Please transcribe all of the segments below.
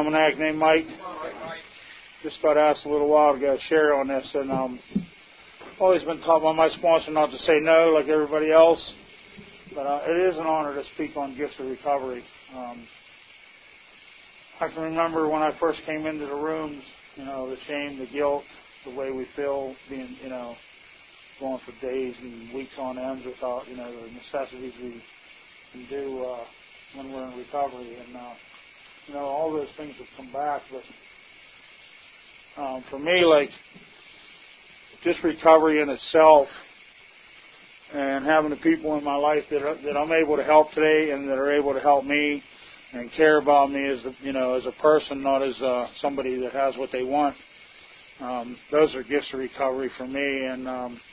Almanac named Mike. Just got asked a little while ago to share on this, and always been taught by my sponsor not to say no like everybody else, but it is an honor to speak on gifts of recovery. I can remember when I first came into the rooms, the shame, the guilt, the way we feel, being, going for days and weeks on end without, the necessities we can do when we're in recovery. And, all those things have come back. But for me, like, just recovery in itself and having the people in my life that I'm able to help today and that are able to help me and care about me as as a person, not as somebody that has what they want. Those are gifts of recovery for me. And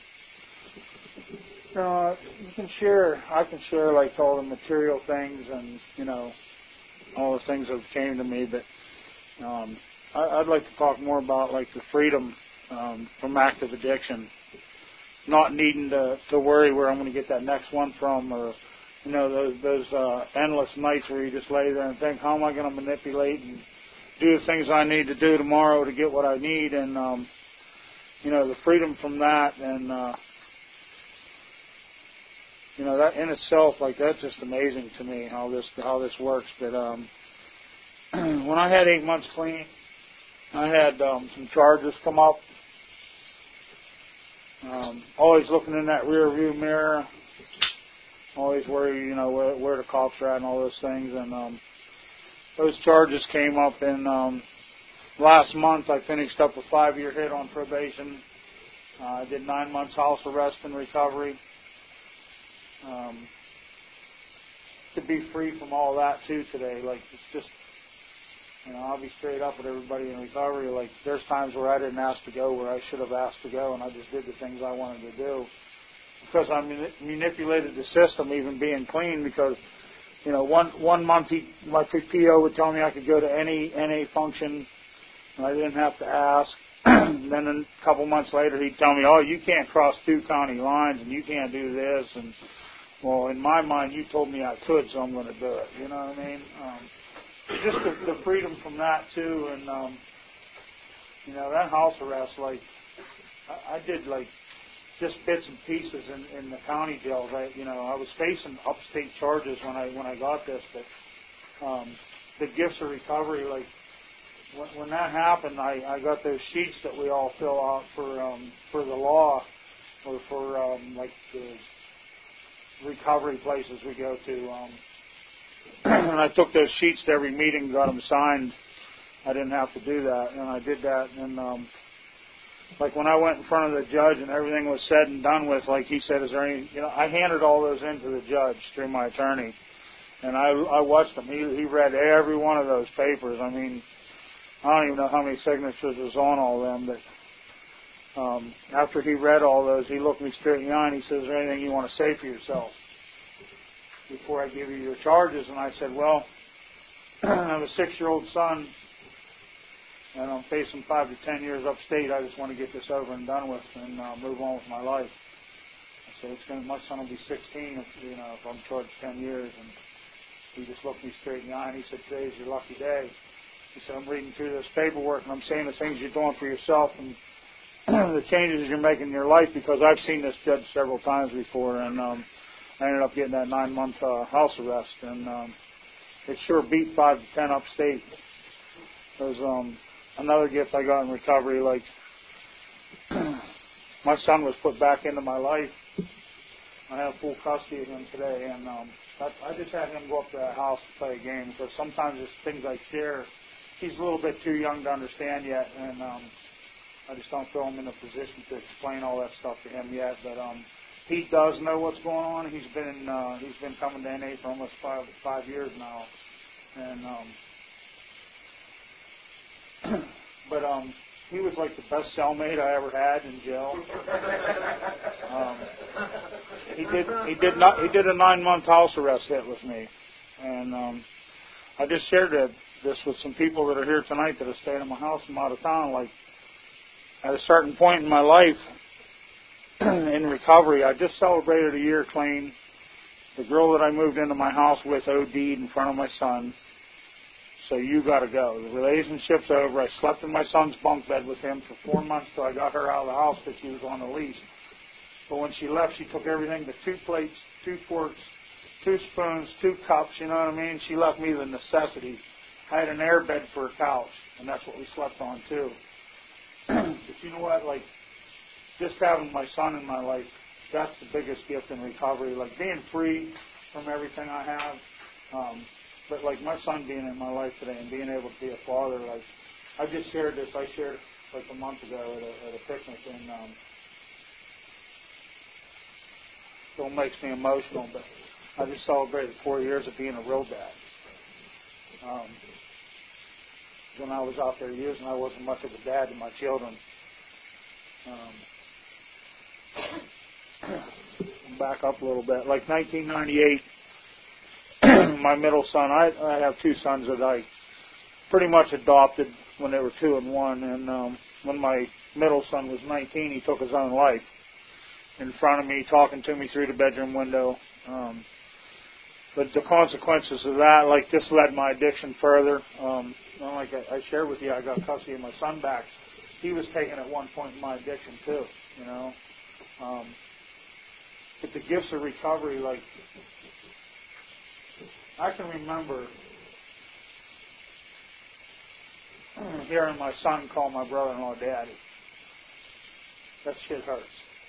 I can share like all the material things and all the things that came to me. But I'd like to talk more about like the freedom from active addiction, not needing to worry where I'm going to get that next one from, or those endless nights where you just lay there and think, how am I going to manipulate and do the things I need to do tomorrow to get what I need, and the freedom from that, and that in itself, like, that's just amazing to me how this works. But when I had 8 months clean, I had some charges come up. Always looking in that rear view mirror, always worried, where the cops are at and all those things. And those charges came up in last month. I finished up a 5-year hit on probation. I did 9 months house arrest and recovery. To be free from all that too today, like, it's just, I'll be straight up with everybody in recovery. Like, there's times where I didn't ask to go where I should have asked to go, and I just did the things I wanted to do because I manipulated the system, even being clean. Because one month my PO would tell me I could go to any NA function, and I didn't have to ask. Then a couple months later, he'd tell me, "Oh, you can't cross 2 county lines, and you can't do this." And well, in my mind, you told me I could, so I'm going to do it. You know what I mean? Just the freedom from that too, and that house arrest, like, I did like just bits and pieces in the county jails. I was facing upstate charges when I got this, but the gifts of recovery, like, when that happened, I got those sheets that we all fill out for the law, or for like the recovery places we go to. And I took those sheets to every meeting, got them signed. I didn't have to do that, and I did that. And like when I went in front of the judge and everything was said and done with, like he said, "Is there any?" I handed all those in to the judge through my attorney, and I watched him. He read every one of those papers. I mean, I don't even know how many signatures was on all of them, but after he read all those, he looked me straight in the eye and he says, "Is there anything you want to say for yourself before I give you your charges?" And I said, "Well, I have a 6-year-old son, and I'm facing 5 to 10 years upstate. I just want to get this over and done with and move on with my life." I said, "My son will be 16 if I'm charged 10 years." And he just looked me straight in the eye and he said, "Today's your lucky day." He said, "I'm reading through this paperwork and I'm seeing the things you're doing for yourself and the changes you're making in your life, because I've seen this judge several times before." And I ended up getting that 9-month house arrest, and it sure beat 5 to 10 upstate. There's another gift I got in recovery. Like, my son was put back into my life. I have full custody of him today, and I just had him go up to that house to play a game, because sometimes there's things I share. He's a little bit too young to understand yet, and I just don't feel I'm in a position to explain all that stuff to him yet. But he does know what's going on. He's been coming to NA for almost five years now, and but he was like the best cellmate I ever had in jail. He did a 9-month house arrest hit with me, and I just shared this with some people that are here tonight that are staying at my house from out of town. Like, at a certain point in my life, in recovery, I just celebrated a year clean. The girl that I moved into my house with OD'd in front of my son. So you got to go. The relationship's over. I slept in my son's bunk bed with him for 4 months till I got her out of the house because she was on the lease. But when she left, she took everything but 2 plates, 2 forks, 2 spoons, 2 cups, you know what I mean? She left me the necessities. I had an air bed for a couch, and that's what we slept on too. But you know what? Like, just having my son in my life, that's the biggest gift in recovery. Like, being free from everything I have. But like my son being in my life today and being able to be a father, like, I just shared this. I shared it like a month ago at a picnic, and still makes me emotional, but I just celebrated 4 years of being a real dad. When I was out there using, I wasn't much of a dad to my children. Back up a little bit. Like 1998, my middle son, I have 2 sons that I pretty much adopted when they were 2 and 1. And when my middle son was 19, he took his own life in front of me, talking to me through the bedroom window. But the consequences of that, like, this led my addiction further. Like I shared with you, I got custody of my son back. He was taken at one point in my addiction too, you know. But the gifts of recovery, like, I can remember hearing my son call my brother-in-law daddy. That shit hurts.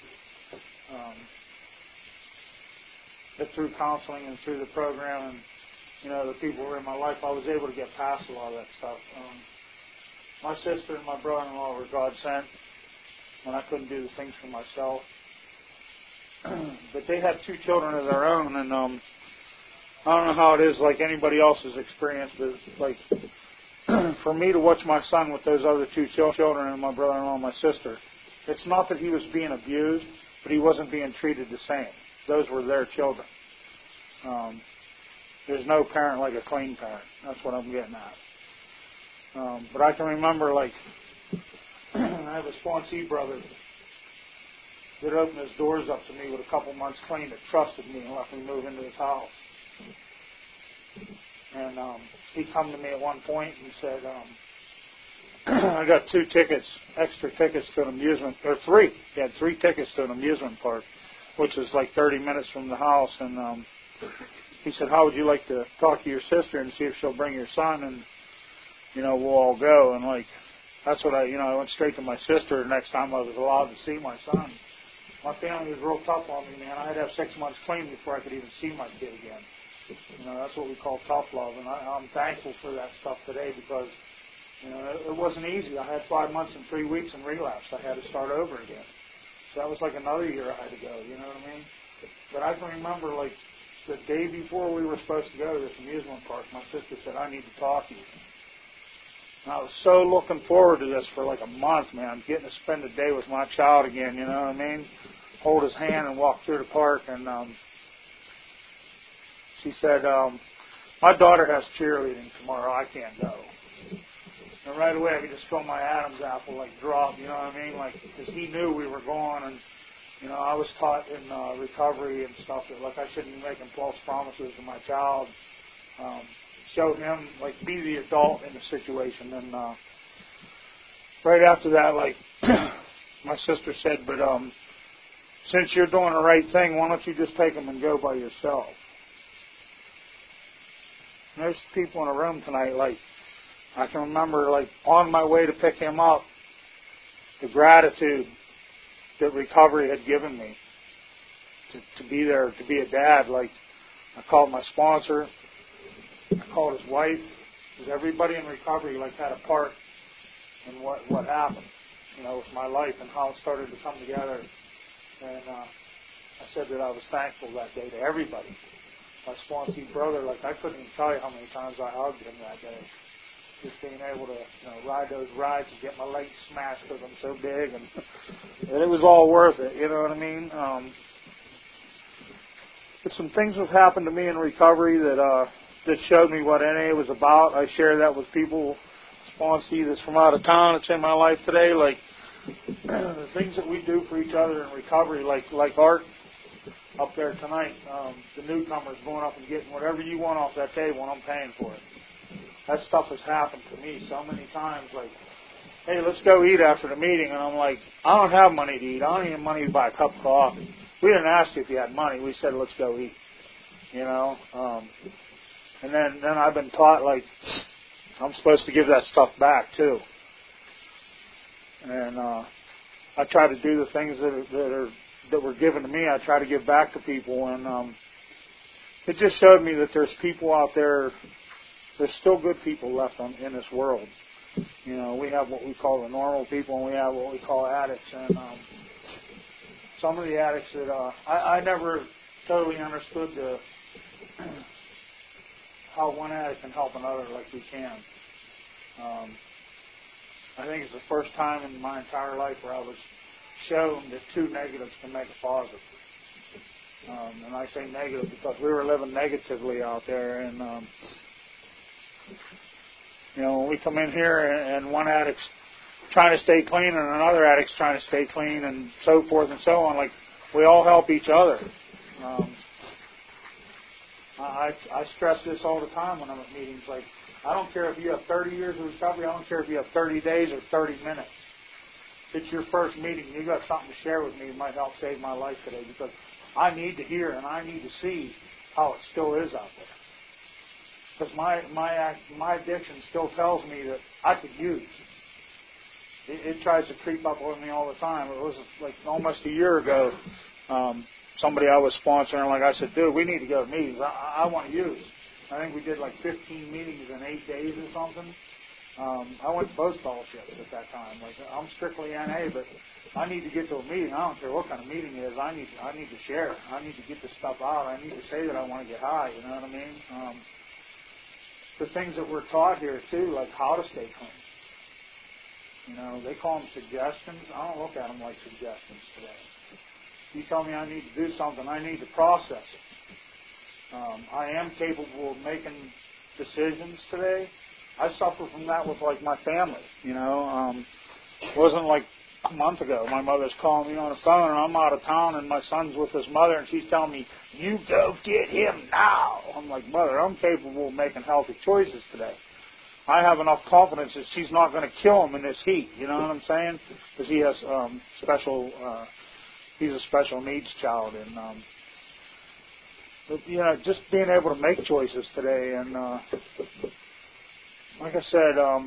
But through counseling and through the program and, you know, the people who were in my life, I was able to get past a lot of that stuff. My sister and my brother-in-law were God sent when I couldn't do the things for myself. But they had 2 children of their own, and I don't know how it is like anybody else's experience, but like for me to watch my son with those other 2 children and my brother-in-law and my sister, it's not that he was being abused, but he wasn't being treated the same. Those were their children. There's no parent like a clean parent. That's what I'm getting at. But I can remember, like, I have a sponsee brother that opened his doors up to me with a couple months clean, that trusted me and let me move into his house. And he come to me at one point and said, I got 2 tickets, extra tickets to an amusement, or 3. He had 3 tickets to an amusement park, which was like 30 minutes from the house. And he said, how would you like to talk to your sister and see if she'll bring your son, and, you know, we'll all go. And, like, that's what I went straight to my sister the next time I was allowed to see my son. My family was real tough on me, man. I had to have 6 months clean before I could even see my kid again. You know, that's what we call tough love. And I'm thankful for that stuff today because, you know, it wasn't easy. I had 5 months and 3 weeks in relapse. I had to start over again. So that was like another year I had to go, you know what I mean? But I can remember, like, the day before we were supposed to go to this amusement park, my sister said, I need to talk to you. And I was so looking forward to this for like a month, man, getting to spend a day with my child again, you know what I mean? Hold his hand and walk through the park. And she said, my daughter has cheerleading tomorrow. I can't go. And right away I could just feel my Adam's apple, like, drop, you know what I mean? Like, because he knew we were going, and, you know, I was taught in recovery and stuff that, like, I shouldn't be making false promises to my child. Show him, like, be the adult in the situation. And right after that, like, my sister said, but since you're doing the right thing, why don't you just take him and go by yourself? And there's people in the room tonight, like, I can remember, like, on my way to pick him up, the gratitude that recovery had given me to be there, to be a dad. Like, I called my sponsor, I called his wife, because everybody in recovery, like, had a part in what happened, you know, with my life and how it started to come together. And I said that I was thankful that day to everybody. My sponsee brother, like, I couldn't even tell you how many times I hugged him that day. Just being able to, you know, ride those rides and get my legs smashed because I'm so big, and it was all worth it, you know what I mean? But some things have happened to me in recovery that showed me what NA was about. I share that with people, sponsee that's from out of town that's in my life today, like the things that we do for each other in recovery, like Art up there tonight, the newcomers going up and getting whatever you want off that table, and I'm paying for it. that stuff has happened to me so many times. Like, hey, let's go eat after the meeting. And I'm like, I don't have money to eat. I don't even have money to buy a cup of coffee. We didn't ask you if you had money. We said, let's go eat. You know? And then I've been taught, like, I'm supposed to give that stuff back, too. And I try to do the things that were given to me. I try to give back to people. And it just showed me that there's people out there, there's still good people left in this world. You know, we have what we call the normal people, and we have what we call addicts. And some of the addicts that I never totally understood how one addict can help another like we can. I think it's the first time in my entire life where I was shown that two negatives can make a positive. And I say negative because we were living negatively out there. And, you know, when we come in here and one addict's trying to stay clean and another addict's trying to stay clean and so forth and so on, like, we all help each other. I stress this all the time when I'm at meetings. Like, I don't care if you have 30 years of recovery. I don't care if you have 30 days or 30 minutes. If it's your first meeting, you got something to share with me. It might help save my life today because I need to hear and I need to see how it still is out there. Because my addiction still tells me that I could use. It tries to creep up on me all the time. It was like almost a year ago. Somebody I was sponsoring, like I said, dude, we need to go to meetings. I want to use. I think we did like 15 meetings in 8 days or something. I went to both fellowships at that time. Like, I'm strictly NA, but I need to get to a meeting. I don't care what kind of meeting it is. I need to share. I need to get this stuff out. I need to say that I want to get high. You know what I mean? The things that we're taught here too, like how to stay clean. You know, they call them suggestions. I don't look at them like suggestions today. You tell me I need to do something, I need to process it. I am capable of making decisions today. I suffer from that with, like, my family, you know. It wasn't like a month ago. My mother's calling me on the phone, and I'm out of town, and my son's with his mother, and she's telling me, you go get him now. I'm like, Mother, I'm capable of making healthy choices today. I have enough confidence that she's not going to kill him in this heat, you know what I'm saying? Because he has he's a special needs child, and but, you know, just being able to make choices today, and like I said,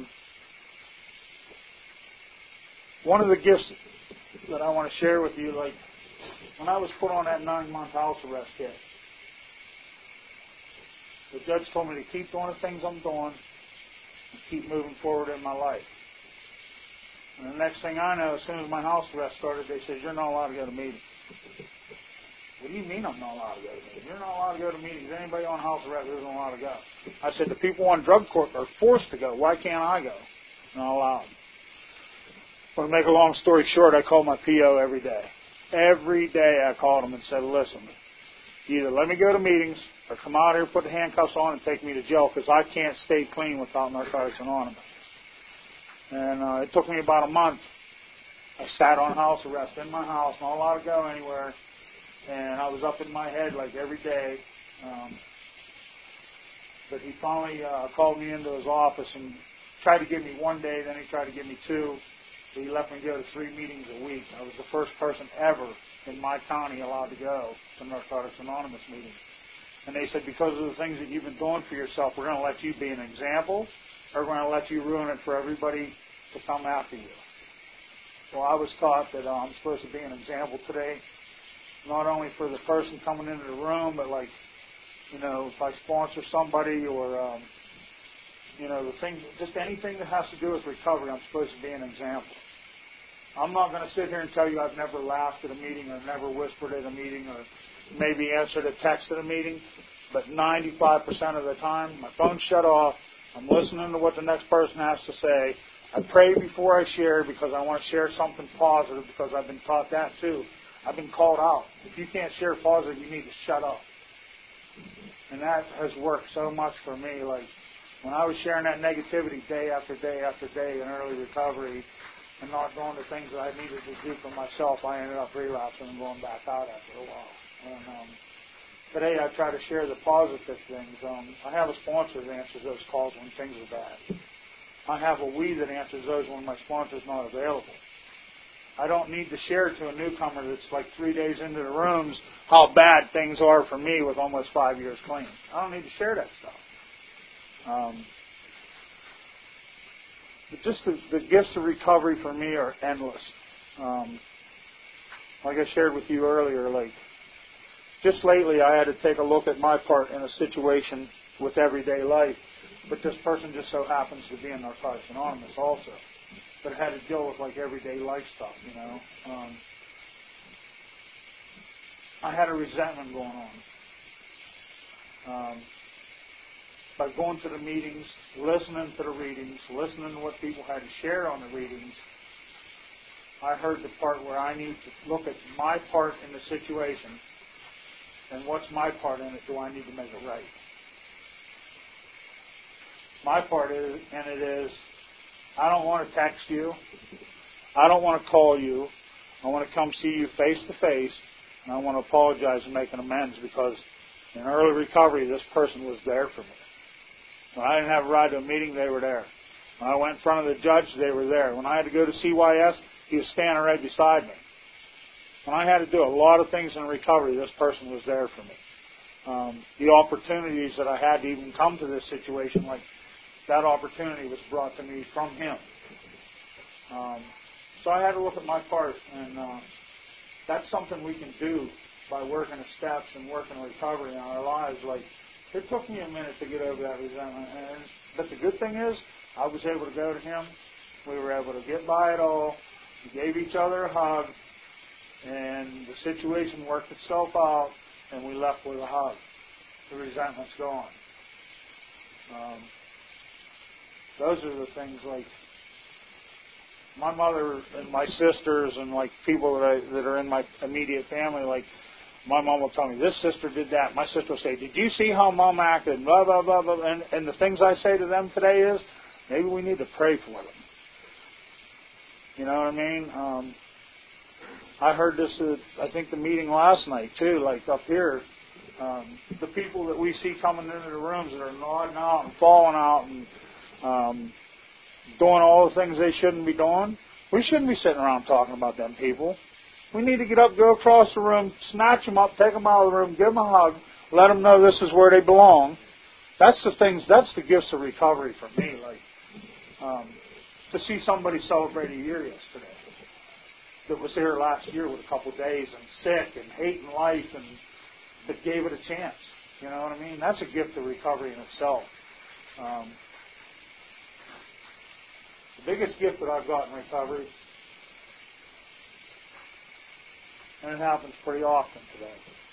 one of the gifts that I want to share with you, like when I was put on that 9-month house arrest kit, the judge told me to keep doing the things I'm doing and keep moving forward in my life. And the next thing I know, as soon as my house arrest started, they said, you're not allowed to go to meetings. What do you mean I'm not allowed to go to meetings? You're not allowed to go to meetings. Anybody on house arrest isn't allowed to go. I said, the people on drug court are forced to go. Why can't I go? Not allowed. Well, to make a long story short, I called my PO every day. Every day I called him and said, listen, either let me go to meetings or come out here, put the handcuffs on, and take me to jail because I can't stay clean without Narcotics Anonymous. And it took me about a month. I sat on house arrest in my house, not allowed to go anywhere. And I was up in my head like every day. But he finally called me into his office and tried to give me 1 day, then he tried to give me 2. So he let me go to 3 meetings a week. I was the first person ever in my county allowed to go to Narcotics Anonymous meetings. And they said, because of the things that you've been doing for yourself, we're going to let you be an example, or we're going to let you ruin it for everybody to come after you. Well, I was taught that I'm supposed to be an example today, not only for the person coming into the room, but like, you know, if I sponsor somebody or, you know, the things, just anything that has to do with recovery, I'm supposed to be an example. I'm not going to sit here and tell you I've never laughed at a meeting or never whispered at a meeting or maybe answered a text at a meeting, but 95% of the time, my phone's shut off. I'm listening to what the next person has to say. I pray before I share because I want to share something positive because I've been taught that too. I've been called out. If you can't share positive, you need to shut up. And that has worked so much for me. Like when I was sharing that negativity day after day after day in early recovery and not doing the things that I needed to do for myself, I ended up relapsing and going back out after a while. And today I try to share the positive things. I have a sponsor that answers those calls when things are bad. I have a we that answers those when my sponsor's not available. I don't need to share to a newcomer that's like 3 days into the rooms how bad things are for me with almost 5 years clean. I don't need to share that stuff. But just the gifts of recovery for me are endless. Like I shared with you earlier, like just lately I had to take a look at my part in a situation with everyday life. But this person just so happens to be in Narcotics Anonymous also. But it had to deal with like everyday life stuff, you know. I had a resentment going on. By going to the meetings, listening to the readings, listening to what people had to share on the readings, I heard the part where I need to look at my part in the situation and what's my part in it. Do I need to make it right? My part is, and it is, I don't want to text you. I don't want to call you. I want to come see you face to face, and I want to apologize and make an amends because in early recovery, this person was there for me. When I didn't have a ride to a meeting, they were there. When I went in front of the judge, they were there. When I had to go to CYS, he was standing right beside me. When I had to do a lot of things in recovery, this person was there for me. The opportunities that I had to even come to this situation, like that opportunity was brought to me from him. So I had to look at my part, and that's something we can do by working the steps and working recovery in our lives. Like, it took me a minute to get over that resentment, but the good thing is I was able to go to him. We were able to get by it all. We gave each other a hug, and the situation worked itself out, and we left with a hug. The resentment's gone. Those are the things like my mother and my sisters and like people that are in my immediate family. Like my mom will tell me, this sister did that. My sister will say, did you see how mom acted? Blah, blah, blah, blah. And the things I say to them today is, maybe we need to pray for them. You know what I mean? I heard this at, I think, the meeting last night, too, like up here. The people that we see coming into the rooms that are nodding out and falling out and doing all the things they shouldn't be doing, we shouldn't be sitting around talking about them people. We need to get up, go across the room, snatch them up, take them out of the room, give them a hug, let them know this is where they belong. That's the things, that's the gifts of recovery for me. Like, to see somebody celebrate a year yesterday that was here last year with a couple of days and sick and hating life and that gave it a chance. You know what I mean? That's a gift of recovery in itself. The biggest gift that I've got in recovery, and it happens pretty often today.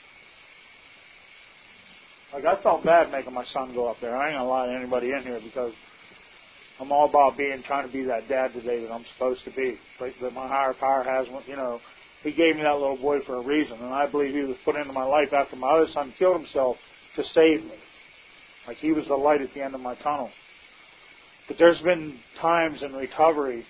Like, I felt bad making my son go up there. I ain't going to lie to anybody in here because I'm all about trying to be that dad today that I'm supposed to be. Like, that my higher power has, you know, he gave me that little boy for a reason. And I believe he was put into my life after my other son killed himself to save me. Like, he was the light at the end of my tunnel. But there's been times in recovery,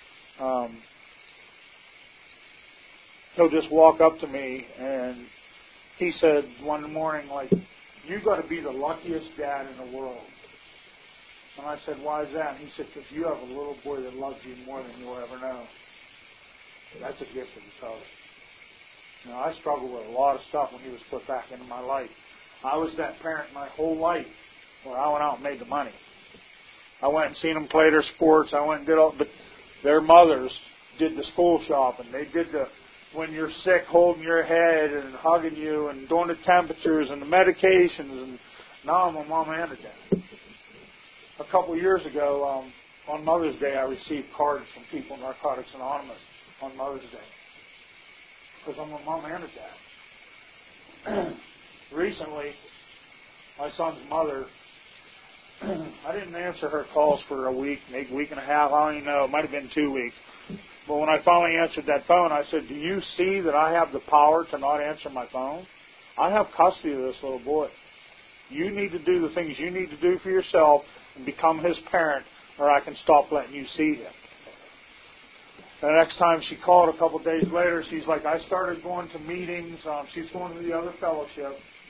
he'll just walk up to me and he said one morning, like, you got to be the luckiest dad in the world. And I said, why is that? And he said, because you have a little boy that loves you more than you'll ever know. That's a gift of recovery. You know, I struggled with a lot of stuff when he was put back into my life. I was that parent my whole life where I went out and made the money. I went and seen them play their sports. I went and did all, but their mothers did the school shopping. They did the, when you're sick, holding your head and hugging you and doing the temperatures and the medications. And now I'm a mom and a dad. A couple years ago, on Mother's Day, I received cards from people in Narcotics Anonymous on Mother's Day because I'm a mom and a dad. Recently, my son's mother, I didn't answer her calls for a week, maybe a week and a half. I don't even know. It might have been 2 weeks. But when I finally answered that phone, I said, do you see that I have the power to not answer my phone? I have custody of this little boy. You need to do the things you need to do for yourself and become his parent, or I can stop letting you see him. The next time she called a couple of days later, she's like, I started going to meetings. She's going to the other fellowship,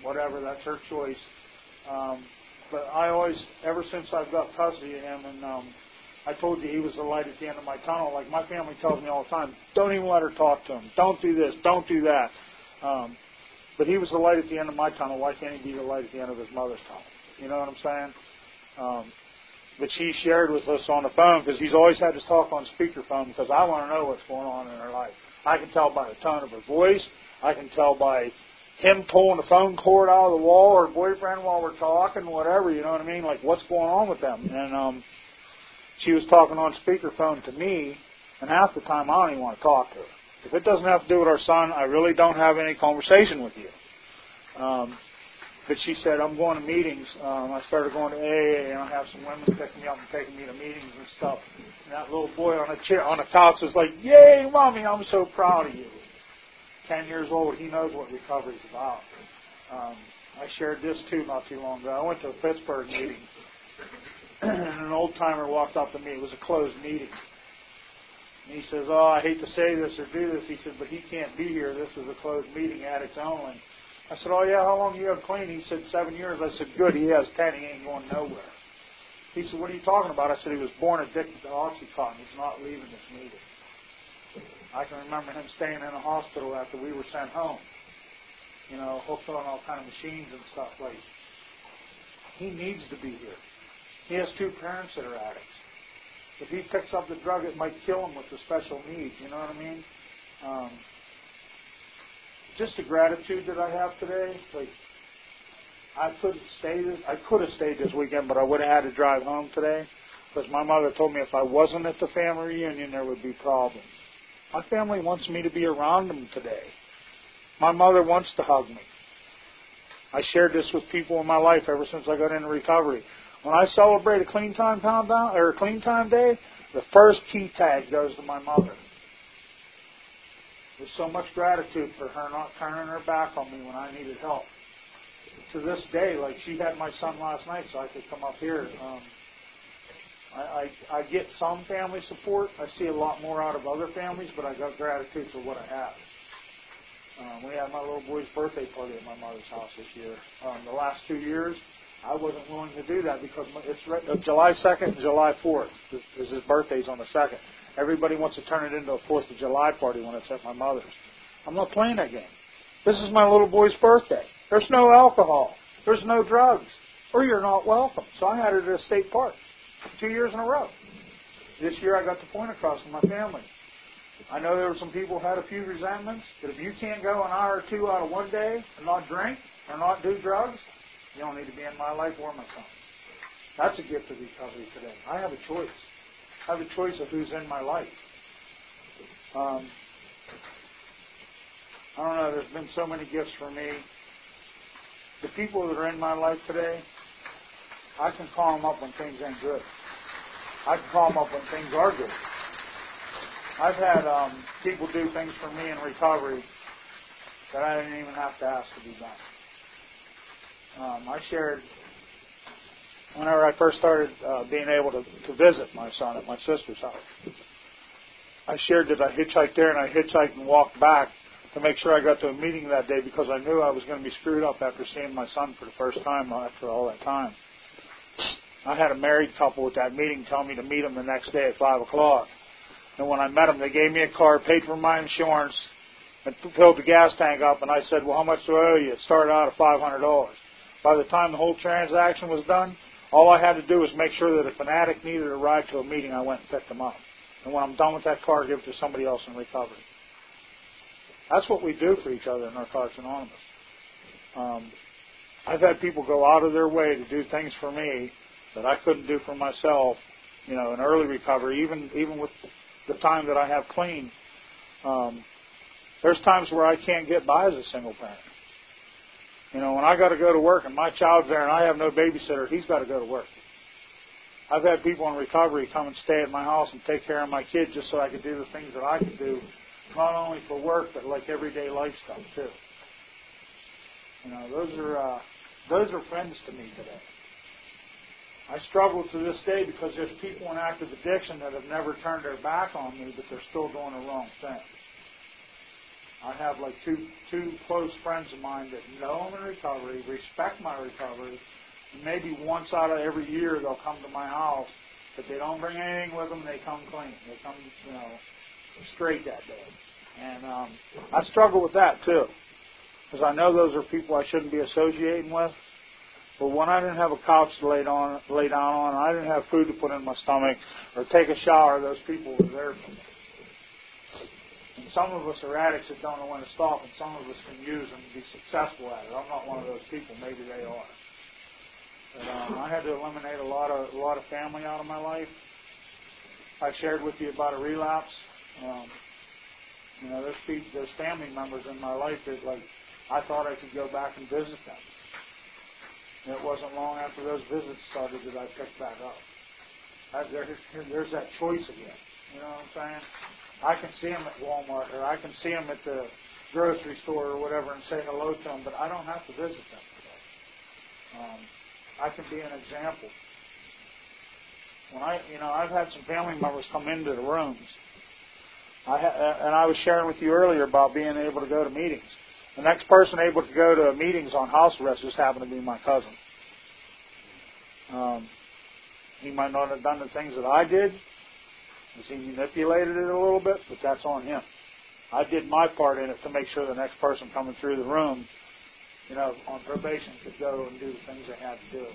whatever, that's her choice. But I always, ever since I've got custody of him, and I told you he was the light at the end of my tunnel. Like my family tells me all the time, don't even let her talk to him. Don't do this. Don't do that. But he was the light at the end of my tunnel. Why can't he be the light at the end of his mother's tunnel? You know what I'm saying? But she shared with us on the phone because he's always had to talk on speakerphone because I want to know what's going on in her life. I can tell by the tone of her voice. I can tell by him pulling the phone cord out of the wall or her boyfriend while we're talking, whatever, you know what I mean? Like, what's going on with them? And she was talking on speakerphone to me, and half the time I don't even want to talk to her. If it doesn't have to do with our son, I really don't have any conversation with you. But she said, I'm going to meetings. I started going to AA, and I have some women picking me up and taking me to meetings and stuff. And that little boy on a chair, on the couch was like, yay, Mommy, I'm so proud of you. 10 years old, he knows what recovery is about. I shared this, too, not too long ago. I went to a Pittsburgh meeting, and an old-timer walked up to me. It was a closed meeting. And he says, I hate to say this or do this. He said, but he can't be here. This is a closed meeting, addicts only. I said, yeah, how long do you have clean? He said, 7 years. I said, good, he has 10. He ain't going nowhere. He said, what are you talking about? I said, he was born addicted to Oxycontin. He's not leaving this meeting. I can remember him staying in a hospital after we were sent home. You know, hooked on all kind of machines and stuff. Like, he needs to be here. He has 2 parents that are addicts. If he picks up the drug, it might kill him with the special needs. You know what I mean? Just the gratitude that I have today. Like, I could have stayed this weekend, but I would have had to drive home today because my mother told me if I wasn't at the family reunion, there would be problems. My family wants me to be around them today. My mother wants to hug me. I shared this with people in my life ever since I got into recovery. When I celebrate a clean time countdown or a clean time day, the first key tag goes to my mother. There's so much gratitude for her not turning her back on me when I needed help. To this day, like she had my son last night, so I could come up here. I get some family support. I see a lot more out of other families, but I got gratitude for what I have. We had my little boy's birthday party at my mother's house this year. The last 2 years, I wasn't willing to do that because it's July 2nd and July 4th. His birthday's on the 2nd. Everybody wants to turn it into a 4th of July party when it's at my mother's. I'm not playing that game. This is my little boy's birthday. There's no alcohol. There's no drugs. Or you're not welcome. So I had it at a state park 2 years in a row. This year I got the point across to my family. I know there were some people who had a few resentments, but if you can't go an hour or two out of one day and not drink or not do drugs, you don't need to be in my life or my son. That's a gift of recovery today. I have a choice. I have a choice of who's in my life. I don't know, there's been so many gifts for me. The people that are in my life today, I can call them up when things ain't good. I can call them up when things are good. I've had people do things for me in recovery that I didn't even have to ask to be done. I shared, whenever I first started being able to visit my son at my sister's house, I shared that I hitchhiked there and I hitchhiked and walked back to make sure I got to a meeting that day because I knew I was going to be screwed up after seeing my son for the first time after all that time. I had a married couple at that meeting tell me to meet them the next day at 5 o'clock. And when I met them, they gave me a car, paid for my insurance, and filled the gas tank up. And I said, well, how much do I owe you? It started out at $500. By the time the whole transaction was done, all I had to do was make sure that if an addict needed a ride to a meeting, I went and picked them up. And when I'm done with that car, give it to somebody else in recovery. That's what we do for each other in Narcotics Anonymous. I've had people go out of their way to do things for me that I couldn't do for myself, in early recovery, even with the time that I have clean. There's times where I can't get by as a single parent. When I got to go to work and my child's there and I have no babysitter, he's got to go to work. I've had people in recovery come and stay at my house and take care of my kids just so I could do the things that I could do, not only for work, but like everyday life stuff too. Those are friends to me today. I struggle to this day because there's people in active addiction that have never turned their back on me, but they're still doing the wrong thing. I have like two close friends of mine that know I'm in recovery, respect my recovery, and maybe once out of every year they'll come to my house, but they don't bring anything with them. They come clean. They come, straight that day. And I struggle with that too, because I know those are people I shouldn't be associating with. But when I didn't have a couch to lay down on, I didn't have food to put in my stomach or take a shower, those people were there for me. And some of us are addicts that don't know when to stop, and some of us can use them and be successful at it. I'm not one of those people. Maybe they are. But I had to eliminate a lot of family out of my life. I shared with you about a relapse. There's family members in my life that I thought I could go back and visit them. And it wasn't long after those visits started that I picked back up. There's that choice again. You know what I'm saying? I can see them at Walmart, or I can see them at the grocery store or whatever and say hello to them, but I don't have to visit them today. I can be an example. When I've had some family members come into the rooms, and I was sharing with you earlier about being able to go to meetings. The next person able to go to meetings on house arrest just happened to be my cousin. He might not have done the things that I did, because he manipulated it a little bit, but that's on him. I did my part in it to make sure the next person coming through the room, on probation could go and do the things they had to do.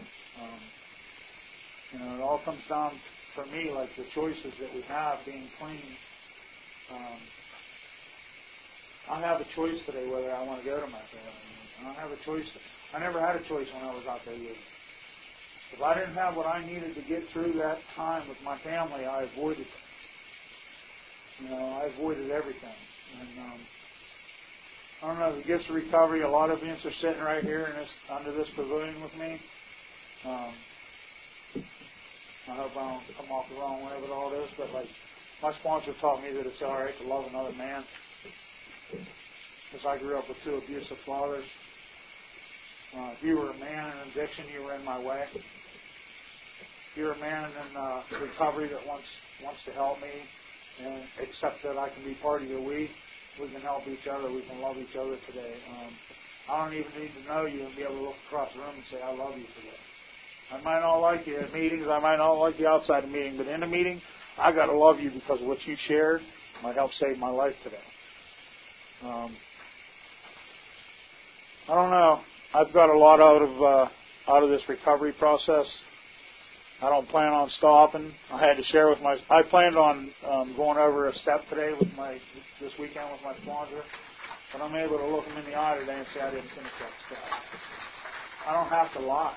It all comes down, for me, like the choices that we have being clean. I have a choice today whether I want to go to my family. I don't have a choice. I never had a choice when I was out there yet. If I didn't have what I needed to get through that time with my family, I avoided it. I avoided everything. And I don't know, the gifts of recovery, a lot of you are sitting right here under this pavilion with me. I hope I don't come off the wrong way with all this, but my sponsor taught me that it's all right to love another man. Because I grew up with two abusive fathers. If you were a man in addiction, you were in my way. If you're a man in recovery that wants to help me and accept that I can be part of your we can help each other. We can love each other today. I don't even need to know you and be able to look across the room and say, I love you today. I might not like you at meetings. I might not like you outside the meeting. But in a meeting, I got to love you because what you shared might help save my life today. I don't know. I've got a lot out of this recovery process. I don't plan on stopping. I had to share with I planned on going over a step today this weekend with my sponsor, but I'm able to look him in the eye today and say I didn't finish that step. I don't have to lie.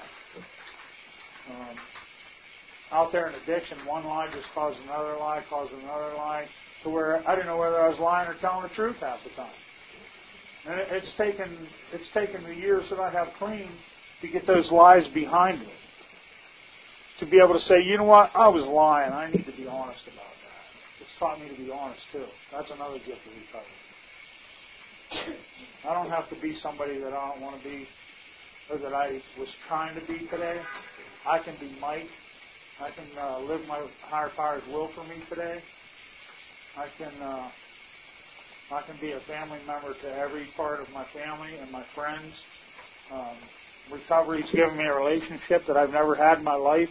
Out there in addiction, one lie just caused another lie, to where I didn't know whether I was lying or telling the truth half the time. And it's taken the years that I have clean to get those lies behind me. To be able to say, you know what, I was lying. I need to be honest about that. It's taught me to be honest too. That's another gift of recovery. I don't have to be somebody that I don't want to be, or that I was trying to be today. I can be Mike. I can live my higher power's will for me today. I can be a family member to every part of my family and my friends. Recovery's given me a relationship that I've never had in my life.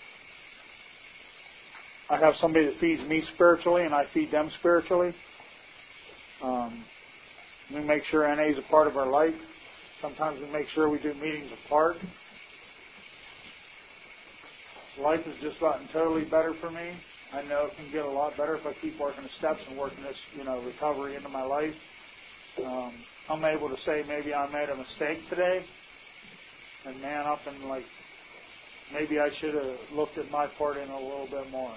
I have somebody that feeds me spiritually, and I feed them spiritually. We make sure NA is a part of our life. Sometimes we make sure we do meetings apart. Life has just gotten totally better for me. I know it can get a lot better if I keep working the steps and working this, recovery into my life. I'm able to say maybe I made a mistake today and man up and maybe I should have looked at my part in a little bit more.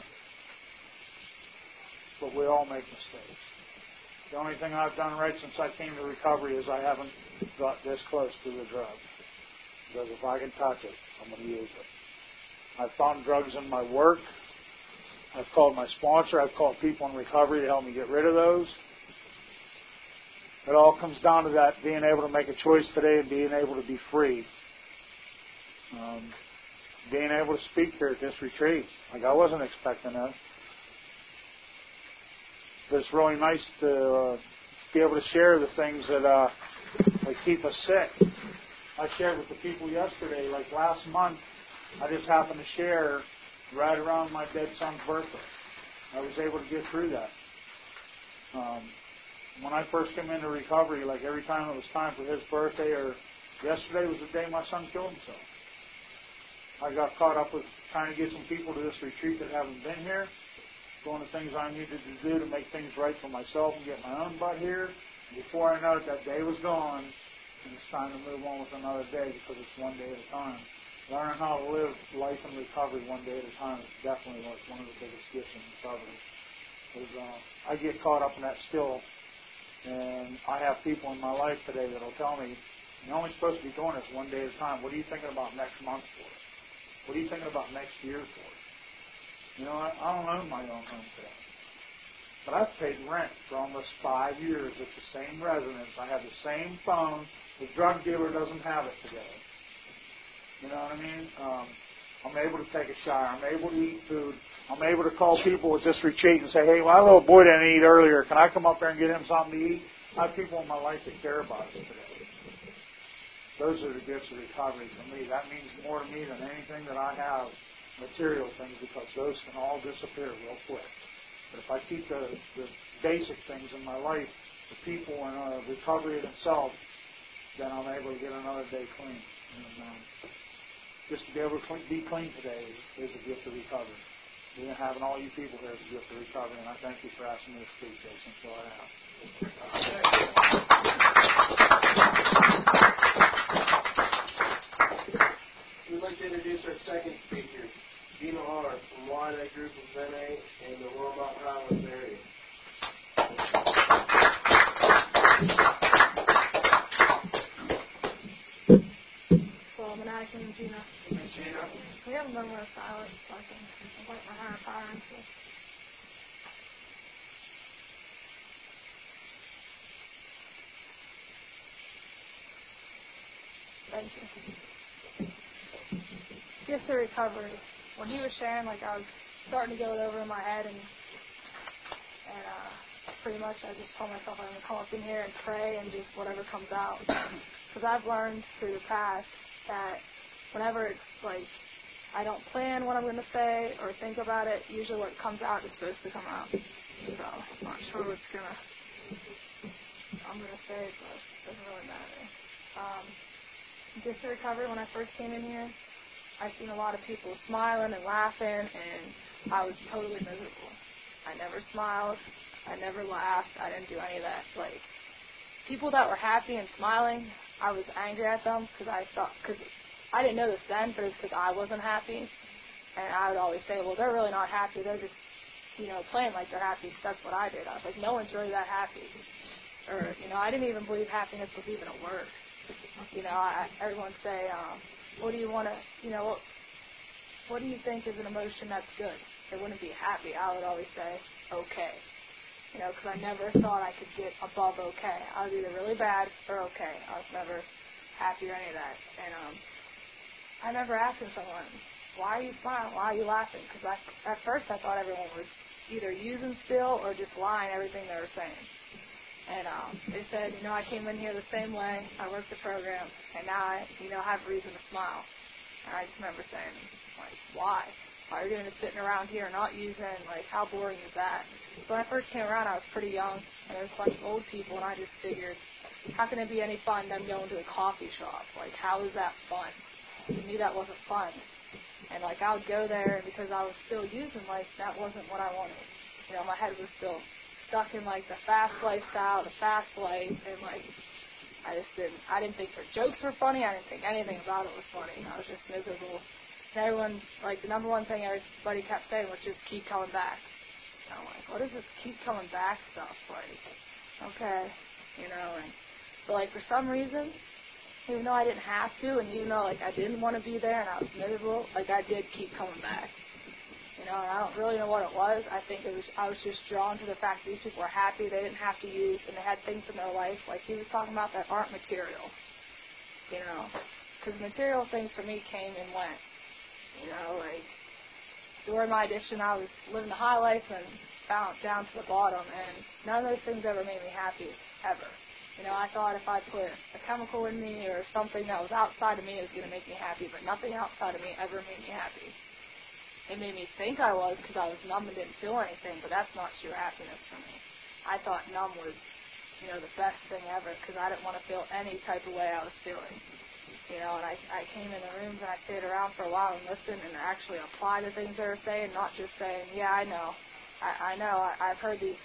But we all make mistakes. The only thing I've done right since I came to recovery is I haven't got this close to the drug. Because if I can touch it, I'm going to use it. I've found drugs in my work. I've called my sponsor. I've called people in recovery to help me get rid of those. It all comes down to that, being able to make a choice today and being able to be free. Being able to speak here at this retreat. I wasn't expecting that. But it's really nice to be able to share the things that like keep us sick. I shared with the people yesterday, like last month, I just happened to share right around my dead son's birthday. I was able to get through that. When I first came into recovery, like every time it was time for his birthday, or yesterday was the day my son killed himself. I got caught up with trying to get some people to this retreat that haven't been here, doing the things I needed to do to make things right for myself and get my own butt here. And before I know it, that day was gone, and it's time to move on with another day because it's one day at a time. Learning how to live life in recovery one day at a time is definitely like one of the biggest gifts in recovery. I get caught up in that still, and I have people in my life today that will tell me, you're only supposed to be doing this one day at a time. What are you thinking about next month for? What are you thinking about next year for? You know, I don't own my own home today. But I've paid rent for almost 5 years at the same residence. I have the same phone. The drug dealer doesn't have it today. You know what I mean? I'm able to take a shower. I'm able to eat food. I'm able to call people at this retreat and say, hey, my little boy didn't eat earlier. Can I come up there and get him something to eat? I have people in my life that care about us today. Those are the gifts of recovery for me. That means more to me than anything that I have, material things, because those can all disappear real quick. But if I keep the basic things in my life, the people and recovery in itself, then I'm able to get another day clean. And, just to be able to be clean today is a gift of recovery. Even having all you people here is a gift of recovery, and I thank you for asking me to speak, Jason. So I have. We'd like to introduce our second speaker, Gina R. from Wyandotte Group of Vene in the Laurel Mountain Highlands area. And Gina. We have a moment of silence so I can invite my higher power into it. Thank you. Gifts of recovery. When he was sharing, like I was starting to go it over in my head, and pretty much I just told myself I'm going to come up in here and pray and just whatever comes out. Because I've learned through the past that whenever it's like I don't plan what I'm going to say or think about it, usually what comes out is supposed to come out. So I'm not sure what's I'm going to say, but it doesn't really matter. Just to recover, when I first came in here, I seen a lot of people smiling and laughing, and I was totally miserable. I never smiled. I never laughed. I didn't do any of that. Like, people that were happy and smiling, I was angry at them because I didn't know this then, but it's because I wasn't happy. And I would always say, well, they're really not happy. They're just, playing like they're happy. That's what I did. I was like, no one's really that happy. Or, I didn't even believe happiness was even a word. Everyone would say, what do you want to, what do you think is an emotion that's good? It wouldn't be happy. I would always say, okay. Because I never thought I could get above okay. I was either really bad or okay. I was never happy or any of that. And I remember asking someone, why are you smiling? Why are you laughing? Because at first I thought everyone was either using still or just lying everything they were saying. And they said, I came in here the same way. I worked the program, and now I, have reason to smile. And I just remember saying, like, why? Why are you going to be sitting around here not using? Like, how boring is that? So when I first came around, I was pretty young, and there was a bunch of old people, and I just figured, how can it be any fun them going to a coffee shop? Like, how is that fun? To me, that wasn't fun. And, like, I would go there because I was still using, like, that wasn't what I wanted. My head was still stuck in, like, the fast lifestyle, the fast life, and, like, I didn't think their jokes were funny. I didn't think anything about it was funny. I was just miserable. And everyone, like, the number one thing everybody kept saying was just keep coming back. And I'm like, what is this keep coming back stuff? Like, okay, but, like, for some reason, even though I didn't have to, and even though, like, I didn't want to be there and I was miserable, like, I did keep coming back. And I don't really know what it was. I think I was just drawn to the fact that these people were happy, they didn't have to use, and they had things in their life, like he was talking about, that aren't material. Because material things for me came and went. Like, during my addiction, I was living the high life and found down to the bottom, and none of those things ever made me happy. ever. I thought if I put a chemical in me or something that was outside of me, it was going to make me happy, but nothing outside of me ever made me happy. It made me think I was because I was numb and didn't feel anything, but that's not true happiness for me. I thought numb was, the best thing ever because I didn't want to feel any type of way I was feeling. And I came in the rooms and I stayed around for a while and listened and actually applied the things they were saying, not just saying, yeah, I know. I know. I've heard these,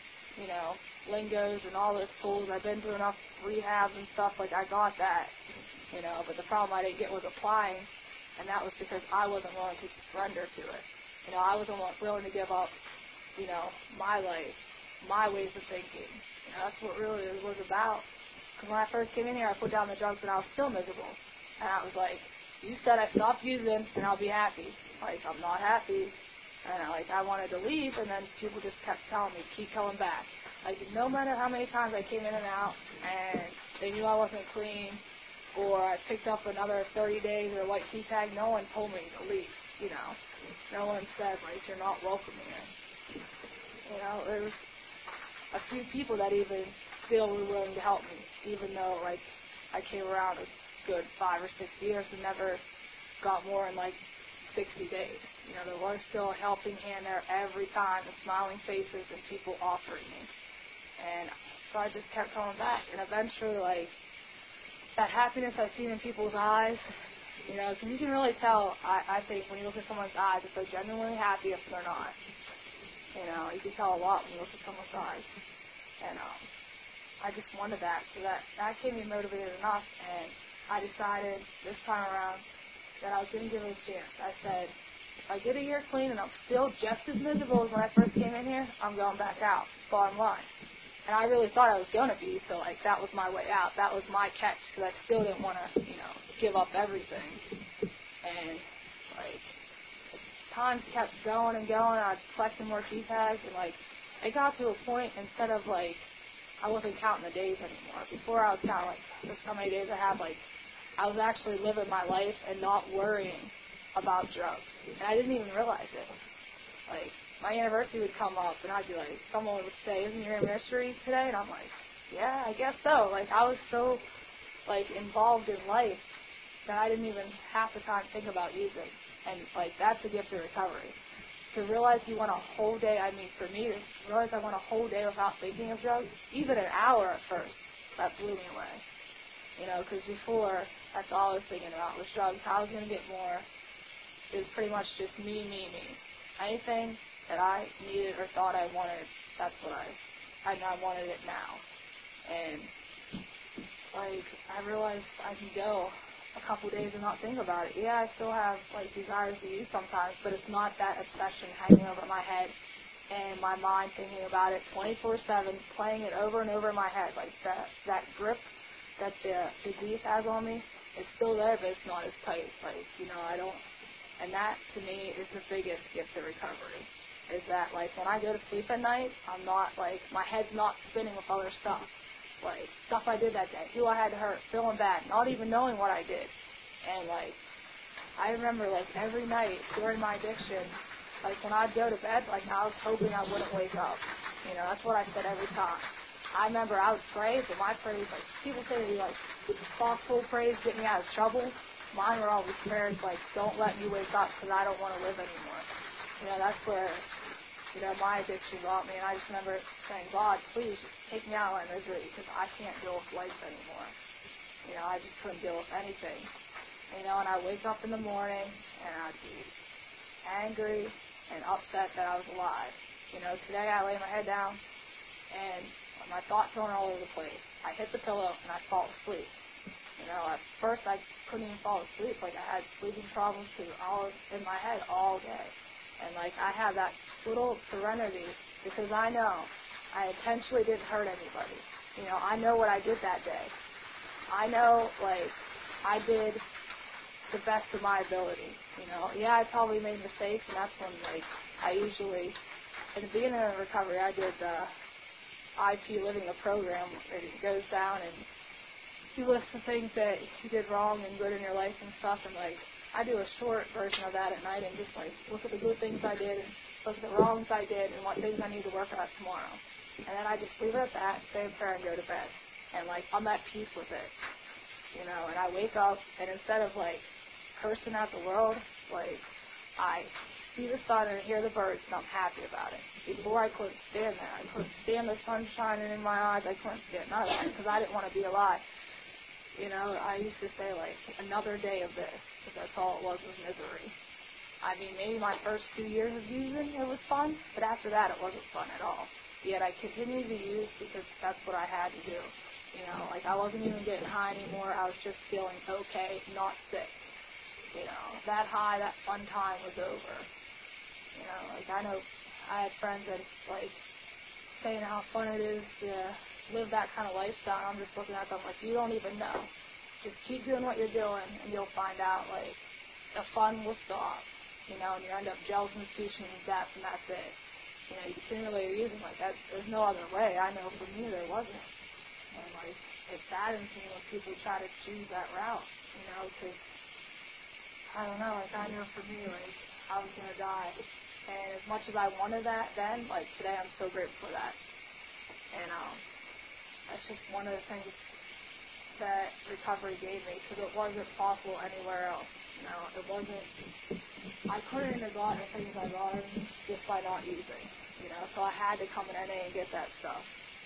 lingos and all this tools. I've been through enough rehabs and stuff. Like, I got that, But the problem I didn't get was applying, and that was because I wasn't willing to surrender to it. I wasn't willing to give up, my life, my ways of thinking. That's what really it was about. Because when I first came in here, I put down the drugs and I was still miserable. And I was like, you said I stop using and I'll be happy. Like, I'm not happy. And I wanted to leave, and then people just kept telling me, keep coming back. Like, no matter how many times I came in and out, and they knew I wasn't clean, or I picked up another 30 days or a white key tag, no one told me to leave, No one said, like, you're not welcome here. There was a few people that even still were willing to help me, even though, like, I came around a good 5 or 6 years and never got more than, 60 days. There was still a helping hand there every time, the smiling faces and people offering me. And so I just kept coming back. And eventually, that happiness I've seen in people's eyes, because you can really tell, I think, when you look at someone's eyes, if they're genuinely happy if they're not. You can tell a lot when you look at someone's eyes. And I just wanted that. So that gave me motivated enough. And I decided this time around that I was going to give it a chance. I said, if I get a year clean and I'm still just as miserable as when I first came in here, I'm going back out, bottom line. And I really thought I was going to be, so, that was my way out. That was my catch, because I still didn't want to, give up everything. And, times kept going and going, I was collecting more key tags, and, it got to a point, instead of, I wasn't counting the days anymore. Before I was counting, just how many days I had, I was actually living my life and not worrying about drugs. And I didn't even realize it. My anniversary would come up, and I'd be like, someone would say, isn't your anniversary today? And I'm like, yeah, I guess so. I was so, involved in life that I didn't even half the time think about using. And, that's a gift of recovery. To realize you want a whole day, for me, to realize I want a whole day without thinking of drugs, even an hour at first, that blew me away. Because before, that's all I was thinking about was drugs, how I was going to get more. It was pretty much just me. Anything that I needed or thought I wanted, that's what I wanted it now. And, I realized I can go a couple days and not think about it. Yeah, I still have, desires to use sometimes, but it's not that obsession hanging over my head and my mind thinking about it 24/7, playing it over and over in my head. That grip that the disease has on me is still there, but it's not as tight. I don't, and that to me is the biggest gift of recovery, is that when I go to sleep at night, I'm not my head's not spinning with other stuff, stuff I did that day, who I had to hurt, feeling bad, not even knowing what I did. And I remember every night during my addiction, when I'd go to bed, I was hoping I wouldn't wake up. That's what I said every time. I remember I would pray, but my praise, people say they thoughtful praise get me out of trouble. Mine were always prayers don't let me wake up because I don't want to live anymore. That's where, my addiction got me. And I just remember saying, God, please just take me out of my misery because I can't deal with life anymore. I just couldn't deal with anything. And I'd wake up in the morning and I'd be angry and upset that I was alive. Today I lay my head down and my thoughts going all over the place. I hit the pillow and I fall asleep. At first I couldn't even fall asleep. I had sleeping problems because I was in my head all day. And I have that little serenity because I know I intentionally didn't hurt anybody. I know what I did that day. I know, I did the best of my ability. Yeah, I probably made mistakes, and that's when, I usually, at the beginning of recovery, I did the IP Living the program. It goes down and you list the things that you did wrong and good in your life and stuff, and I do a short version of that at night and just look at the good things I did and look at the wrongs I did and what things I need to work on tomorrow. And then I just leave it at that, say a prayer, and go to bed. And, like, I'm at peace with it, you know. And I wake up, and instead of, like, cursing at the world, like, I see the sun and hear the birds, and I'm happy about it. Before, I couldn't stand that. I couldn't stand the sun shining in my eyes. I couldn't stand none of that because I didn't want to be alive. You know, I used to say, like, another day of this, because that's all it was misery. I mean, maybe my first 2 years of using, it was fun, but after that, it wasn't fun at all. Yet I continued to use because that's what I had to do. You know, like, I wasn't even getting high anymore. I was just feeling okay, not sick. You know, that high, that fun time was over. You know, like, I know I had friends that, like, saying how fun it is to live that kind of lifestyle. I'm just looking at them like, you don't even know. Just keep doing what you're doing, and you'll find out, like, the fun will stop, you know, and you end up gels institution and death, and that's it. You know, you continue using like that. There's no other way. I know for me there wasn't. And, like, it saddens me when people try to choose that route, you know, because, I don't know, like, I know for me, like, I was going to die. And as much as I wanted that then, like, today I'm so grateful for that. And that's just one of the things that recovery gave me, because it wasn't possible anywhere else. You know, it wasn't, I couldn't have gotten the things I got just by not using. You know, so I had to come in NA and get that stuff.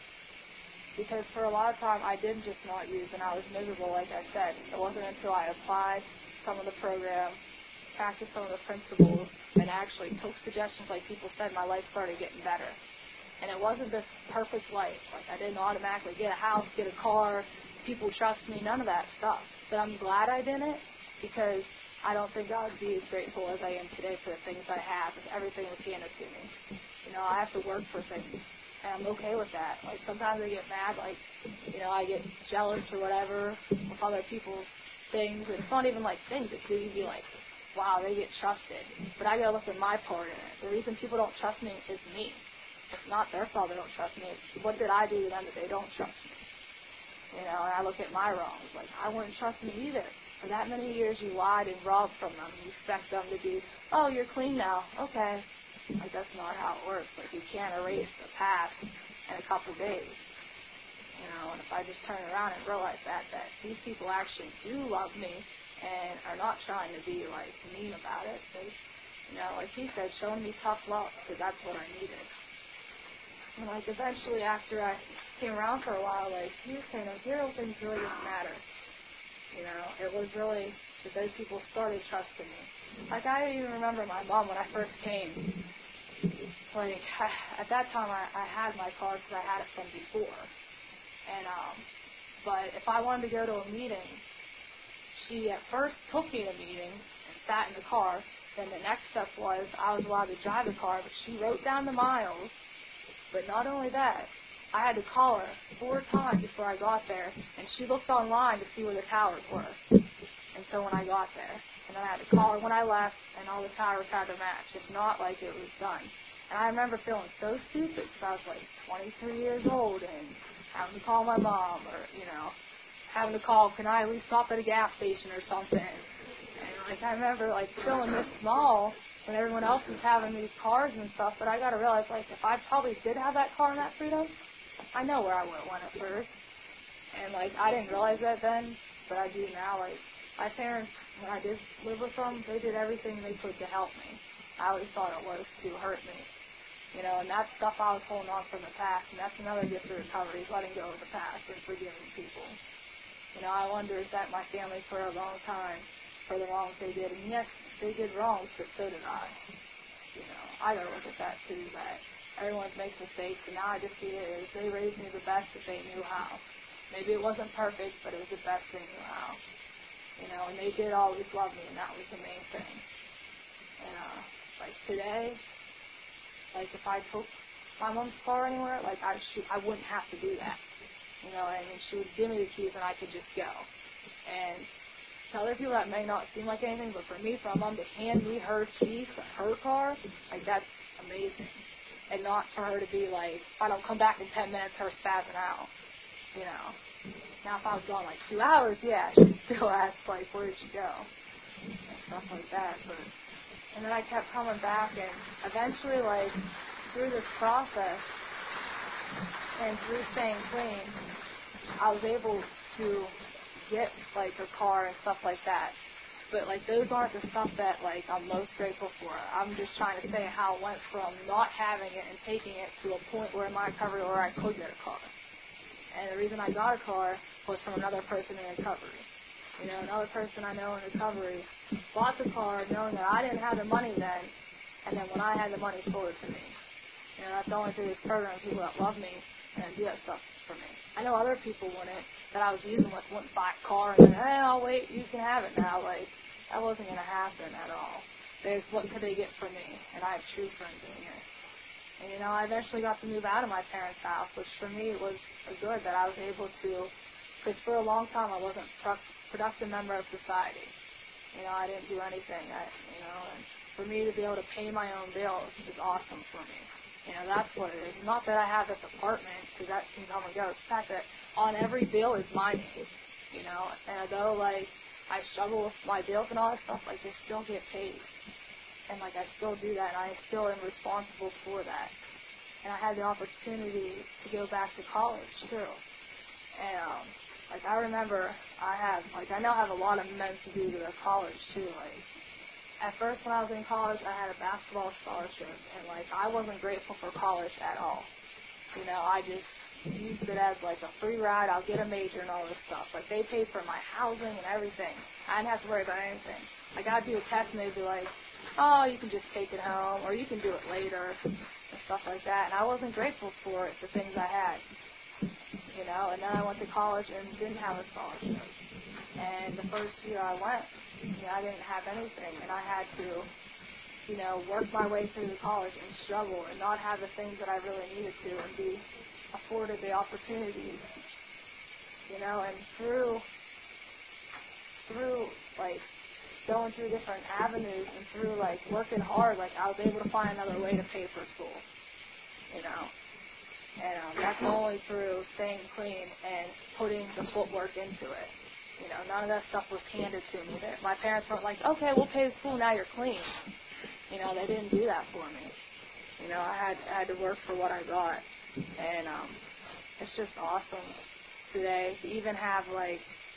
Because for a lot of time, I didn't just not use, and I was miserable, like I said. It wasn't until I applied some of the program, practiced some of the principles, and actually took suggestions like people said, my life started getting better. And it wasn't this perfect life. Like, I didn't automatically get a house, get a car, people trust me, none of that stuff. But I'm glad I didn't, because I don't think I would be as grateful as I am today for the things I have, if everything was handed to me. You know, I have to work for things, and I'm okay with that. Like, sometimes I get mad, like, you know, I get jealous or whatever with other people's things. And it's not even like things. It could be like, wow, they get trusted. But I gotta look at my part in it. The reason people don't trust me is me. It's not their fault they don't trust me. It's what did I do to them that they don't trust me? You know, and I look at my wrongs. Like, I wouldn't trust me either. For that many years, you lied and robbed from them. You expect them to be, oh, you're clean now. Okay. Like, that's not how it works. Like, you can't erase the past in a couple days. You know, and if I just turn around and realize that these people actually do love me and are not trying to be, like, mean about it. They, you know, like he said, showing me tough love, because that's what I needed. And, like, eventually after I came around for a while, like, he was saying, those hero things really didn't matter. You know, it was really that those people started trusting me. Like, I even remember my mom when I first came. Like, at that time, I had my car because I had it from before. And, but if I wanted to go to a meeting, she at first took me to a meeting and sat in the car. Then the next step was I was allowed to drive the car, but she wrote down the miles. But not only that, I had to call her 4 times before I got there, and she looked online to see where the towers were. And so when I got there, and then I had to call her when I left, and all the towers had to match. It's not like it was done. And I remember feeling so stupid because I was like 23 years old and having to call my mom, or, you know, having to call, can I at least stop at a gas station or something? And, like, I remember, like, feeling this small when everyone else was having these cars and stuff, but I got to realize, like, if I probably did have that car and that freedom, I know where I would have went at first. And, like, I didn't realize that then, but I do now. Like, my parents, when I did live with them, they did everything they could to help me. I always thought it was to hurt me. You know, and that's stuff I was holding on from the past, and that's another gift of recovery, is letting go of the past and forgiving people. You know, I wondered that my family for a long time, for the wrongs they did, and yes, they did wrongs, but so did I. You know, I gotta look at that too, that everyone makes mistakes, and now I just see it as they raised me the best that they knew how. Maybe it wasn't perfect, but it was the best they knew how. You know, and they did always love me, and that was the main thing. And, like today, like if I took my mom's car anywhere, like I wouldn't have to do that. You know, I mean, she would give me the keys and I could just go. And to other people that may not seem like anything, but for me, for my mom to hand me her keys to her car, like that's amazing. And not for her to be like, if I don't come back in 10 minutes, her spazzing out. You know. Now if I was gone like 2 hours, yeah, she'd still ask like, where did you go? And stuff like that. And then I kept coming back, and eventually, like, through this process, And through staying clean, I was able to get, like, a car and stuff like that. But, like, those aren't the stuff that, like, I'm most grateful for. I'm just trying to say how it went from not having it and taking it to a point where in my recovery where I could get a car. And the reason I got a car was from another person in recovery. You know, another person I know in recovery bought the car knowing that I didn't have the money then, and then when I had the money, sold it to me. You know, that's only through this program, people that love me and do that stuff for me. I know other people wouldn't, that I was using with, wouldn't buy a car and then, hey, I'll wait, you can have it now. Like, that wasn't going to happen at all. There's what could they get from me, and I have true friends in here. And, you know, I eventually got to move out of my parents' house, which for me was a good that I was able to, because for a long time I wasn't a productive member of society. You know, I didn't do anything, and for me to be able to pay my own bills is awesome for me. You know, that's what it is. Not that I have this apartment, because that can come and go. It's the fact that on every bill is my name, you know, and although, like, I struggle with my bills and all that stuff, like, they still get paid. And, like, I still do that, and I still am responsible for that. And I had the opportunity to go back to college, too. And, like, I remember I now have a lot of meant to do to the college, too. Like, at first when I was in college, I had a basketball scholarship, and, like, I wasn't grateful for college at all. You know, I just used it as, like, a free ride. I'll get a major and all this stuff. Like, they paid for my housing and everything. I didn't have to worry about anything. Like, I'd do a test, and they'd be like, oh, you can just take it home, or you can do it later, and stuff like that. And I wasn't grateful for it, the things I had. You know, and then I went to college and didn't have a scholarship. And the first year I went, you know, I didn't have anything, and I had to, you know, work my way through the college and struggle and not have the things that I really needed to and be afforded the opportunities, you know, and through like, going through different avenues and through, like, working hard, like, I was able to find another way to pay for school, you know. And that's only through staying clean and putting the footwork into it. You know, none of that stuff was handed to me. My parents weren't like, okay, we'll pay the school, now you're clean. You know, they didn't do that for me. You know, I had to work for what I got. And it's just awesome today to even have, like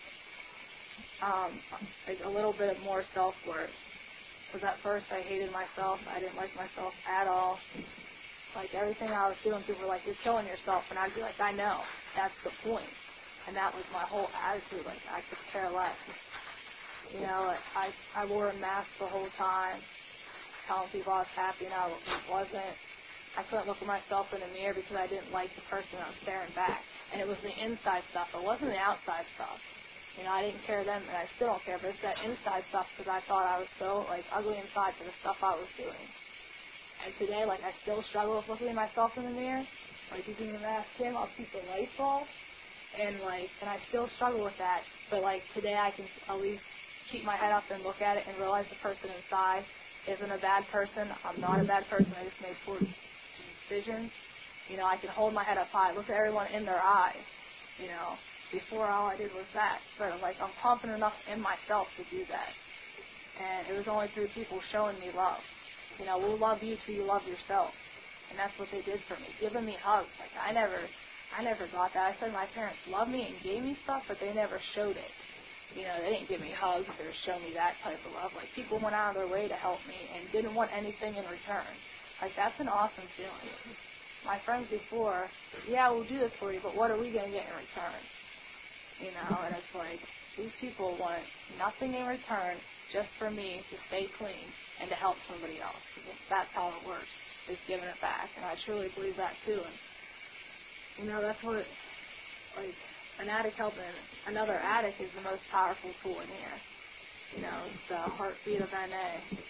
a little bit of more self-worth. Because at first I hated myself. I didn't like myself at all. Like, everything I was doing, people were like, you're killing yourself. And I'd be like, I know. That's the point. And that was my whole attitude. Like, I could care less. You know, I wore a mask the whole time, telling people I was happy and I wasn't. I couldn't look at myself in the mirror because I didn't like the person I was staring back. And it was the inside stuff. It wasn't the outside stuff. You know, I didn't care then, and I still don't care. But it's that inside stuff because I thought I was so, like, ugly inside for the stuff I was doing. And today, like, I still struggle with looking at myself in the mirror. Like, you can ask him, I'll keep the lights off. And I still struggle with that. But, like, today I can at least keep my head up and look at it and realize the person inside isn't a bad person. I'm not a bad person. I just made poor decisions. You know, I can hold my head up high, look at everyone in their eyes. You know, before all I did was that. But, like, I'm confident enough in myself to do that. And it was only through people showing me love. You know, we'll love you till you love yourself. And that's what they did for me, giving me hugs. Like, I never got that. I said my parents loved me and gave me stuff, but they never showed it. You know, they didn't give me hugs or show me that type of love. Like, people went out of their way to help me and didn't want anything in return. Like, that's an awesome feeling. My friends before, yeah, we'll do this for you, but what are we going to get in return? You know, and it's like, these people want nothing in return just for me to stay clean and to help somebody else. That's how it works, is giving it back. And I truly believe that, too. And, you know, that's what, like, an addict helping another addict is the most powerful tool in here. You know, it's the heartbeat of NA.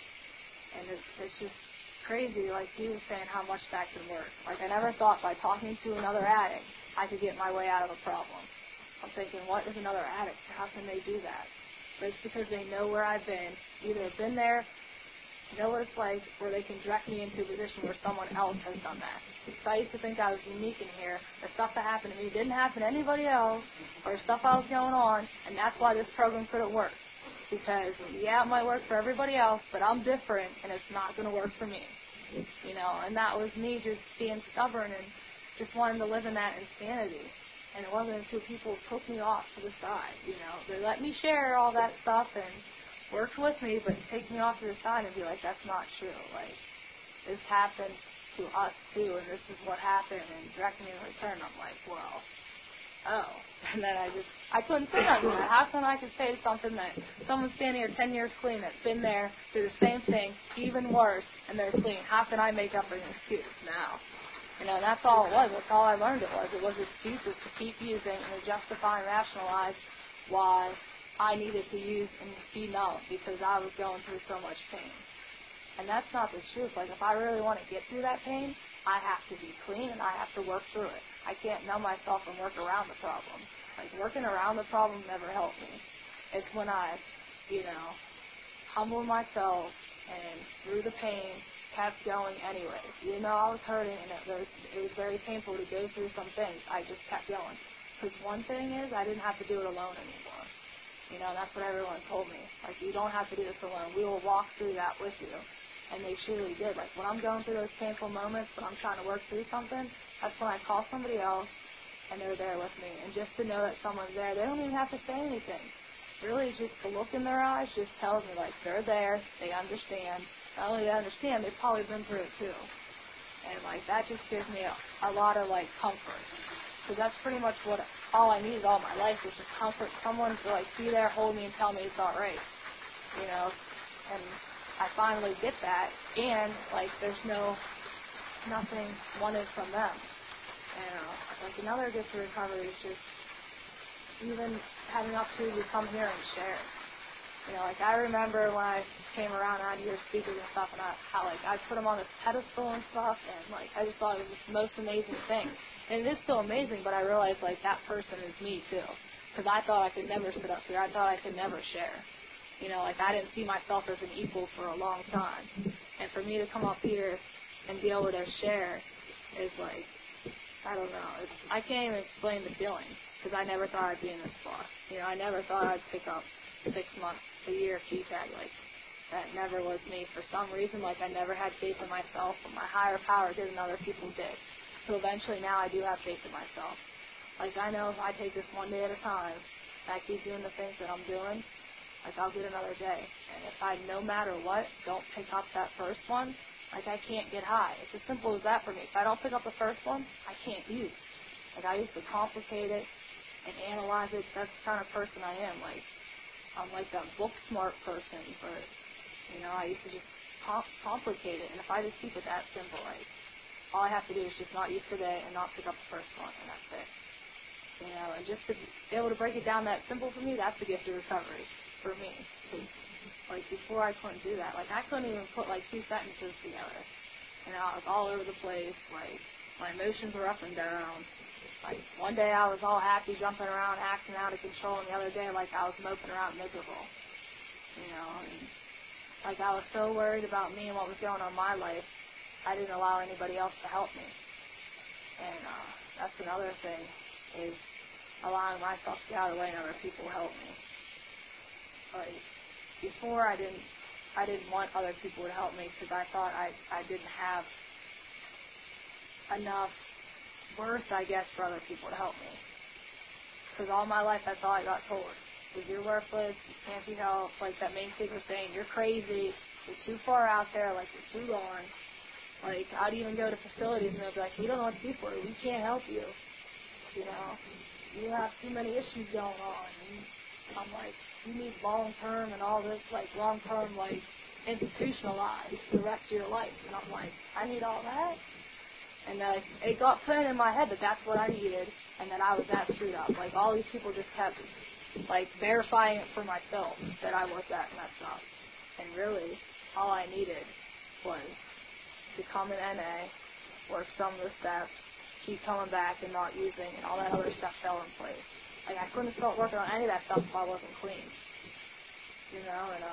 And it's just crazy, like he was saying, how much that can work. Like, I never thought by talking to another addict I could get my way out of a problem. I'm thinking, what is another addict? How can they do that? But it's because they know where I've been, either been there, know what it's like, or they can direct me into a position where someone else has done that. So I used to think I was unique in here. The stuff that happened to me didn't happen to anybody else, or stuff I was going on, and that's why this program couldn't work. Because, yeah, it might work for everybody else, but I'm different, and it's not going to work for me. You know, and that was me just being stubborn and just wanted to live in that insanity. And it wasn't until people took me off to the side, They let me share all that stuff and worked with me, but take me off to the side and be like, that's not true. Like, this happened to us too, and this is what happened, and direct me in return. I'm like, well, oh. And then I couldn't say nothing. How come I could say something that someone's standing here 10 years clean that's been there through the same thing, even worse, and they're clean? How can I make up an excuse now? That's all it was. That's all I learned it was. It was excuses to keep using and to justify and rationalize why I needed to use and be numb because I was going through so much pain. And that's not the truth. Like, if I really want to get through that pain, I have to be clean and I have to work through it. I can't numb myself and work around the problem. Like, working around the problem never helped me. It's when I, humbled myself and through the pain, kept going anyways. I was hurting and it was very painful to go through some things. I just kept going. Because one thing is, I didn't have to do it alone anymore. That's what everyone told me. Like, you don't have to do this alone. We will walk through that with you. And they truly did. Like, when I'm going through those painful moments, when I'm trying to work through something, that's when I call somebody else and they're there with me. And just to know that someone's there, they don't even have to say anything. Really, just the look in their eyes just tells me, like, they're there, they understand. Not only they understand, they've probably been through it too. And, like, that just gives me a lot of, like, comfort. Because that's pretty much what all I needed all my life was just comfort. Someone to, like, be there, hold me, and tell me it's all right. And I finally get that. And, like, there's nothing wanted from them. Like, another gift of recovery is just even having the opportunity to come here and share. Like, I remember when I came around out here speakers and stuff, and how I put them on this pedestal and stuff, and, like, I just thought it was the most amazing thing. And it is still amazing, but I realized, like, that person is me, too. Because I thought I could never sit up here. I thought I could never share. Like, I didn't see myself as an equal for a long time. And for me to come up here and be able to share is, like, I don't know. I can't even explain the feeling, because I never thought I'd be in this spot. I never thought I'd pick up 6 months, a year PTAG. Like, that never was me. For some reason, like, I never had faith in myself, but my higher power did and other people did. So eventually now I do have faith in myself. Like, I know if I take this one day at a time, and I keep doing the things that I'm doing, like, I'll get another day. And if I, no matter what, don't pick up that first one, like, I can't get high. It's as simple as that for me. If I don't pick up the first one, I can't use. Like, I used to complicate it and analyze it. That's the kind of person I am. Like, I'm like that book smart person, but, I used to just complicate it. And if I just keep it that simple, like, all I have to do is just not use today and not pick up the first one, and that's it. And just to be able to break it down that simple for me, that's the gift of recovery for me. Because, like, before I couldn't do that. Like, I couldn't even put, like, 2 sentences together. I was all over the place. Like, my emotions were up and down. Like, one day I was all happy, jumping around, acting out of control, and the other day, like, I was moping around miserable. And, like, I was so worried about me and what was going on in my life, I didn't allow anybody else to help me. And that's another thing, is allowing myself to get out of the way and other people help me. Like, before I didn't want other people to help me because I thought I didn't have enough worth, I guess, for other people to help me. Because all my life, that's all I got told. Was you're worthless, you can't be helped. Like that main speaker saying, you're crazy, you're too far out there, like you're too gone. Like, I'd even go to facilities and they'd be like, we don't know what to do for you. We can't help you. You have too many issues going on. And I'm like, you need long-term and all this, like, long-term, like, institutionalized for the rest of your life. And I'm like, I need all that? And it got put in my head that that's what I needed and that I was that screwed up. Like, all these people just kept, like, verifying it for myself that I was that messed up. And really, all I needed was to come in NA, work some of the steps, keep coming back and not using, and all that other stuff fell in place. Like, I couldn't start working on any of that stuff if I wasn't clean. And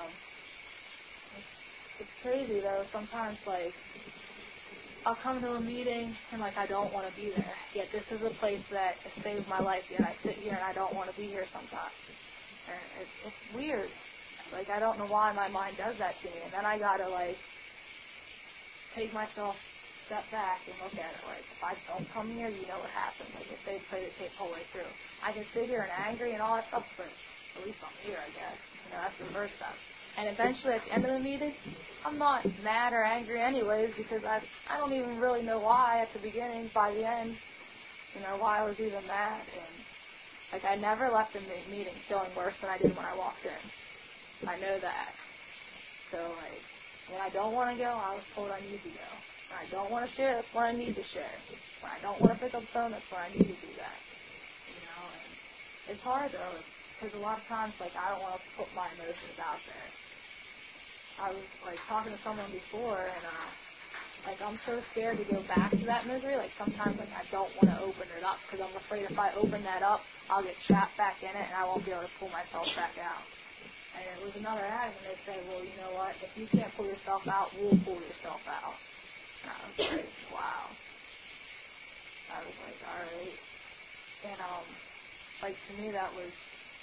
it's crazy, though. Sometimes, like, I'll come to a meeting and, like, I don't want to be there. Yet this is a place that has saved my life, yet I sit here and I don't want to be here sometimes. And it's weird. Like, I don't know why my mind does that to me. And then I got to, like, take myself step back and look at it. Like, if I don't come here, you know what happens. Like, if they play the tape the whole way through. I can sit here and angry and all that stuff, but at least I'm here, I guess. You know, that's the first step. And eventually, at the end of the meeting, I'm not mad or angry anyways, because I don't even really know why at the beginning, by the end, you know, why I was even mad. And, like, I never left the meeting feeling worse than I did when I walked in. I know that. So, like, when I don't want to go, I was told I need to go. When I don't want to share, that's when I need to share. When I don't want to pick up the phone, that's when I need to do that. You know, and it's hard, though, because a lot of times, like, I don't want to put my emotions out there. I was, like, talking to someone before, and, like, I'm so scared to go back to that misery. Like, sometimes, like, I don't want to open it up, because I'm afraid if I open that up, I'll get trapped back in it, and I won't be able to pull myself back out. And it was another ad, and they said, well, you know what, if you can't pull yourself out, we'll pull yourself out. And I was like, wow. I was like, all right. And, like, to me, that was,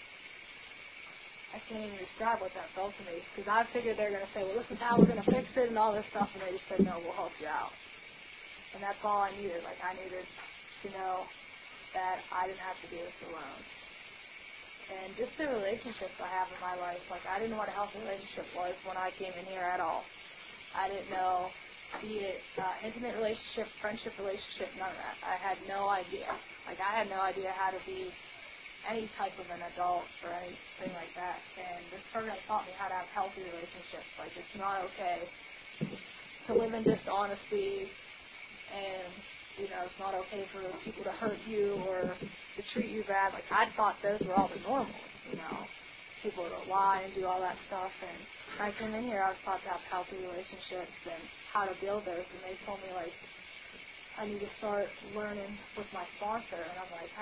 I can't even describe what that felt to me, because I figured they were going to say, well, this is how we're going to fix it and all this stuff, and they just said, no, we'll help you out. And that's all I needed. Like, I needed to know that I didn't have to do this alone. And just the relationships I have in my life, like, I didn't know what a healthy relationship was when I came in here at all. I didn't know, be it intimate relationship, friendship relationship, none of that. I had no idea. Like, I had no idea how to be any type of an adult or anything like that. And this program taught me how to have healthy relationships. Like, it's not okay to live in dishonesty, and, you know, it's not okay for people to hurt you or to treat you bad. Like, I thought those were all the normals, you know, people to lie and do all that stuff. And when I came in here, I was taught to have healthy relationships and how to build those. And they told me, like, I need to start learning with my sponsor. And I'm like,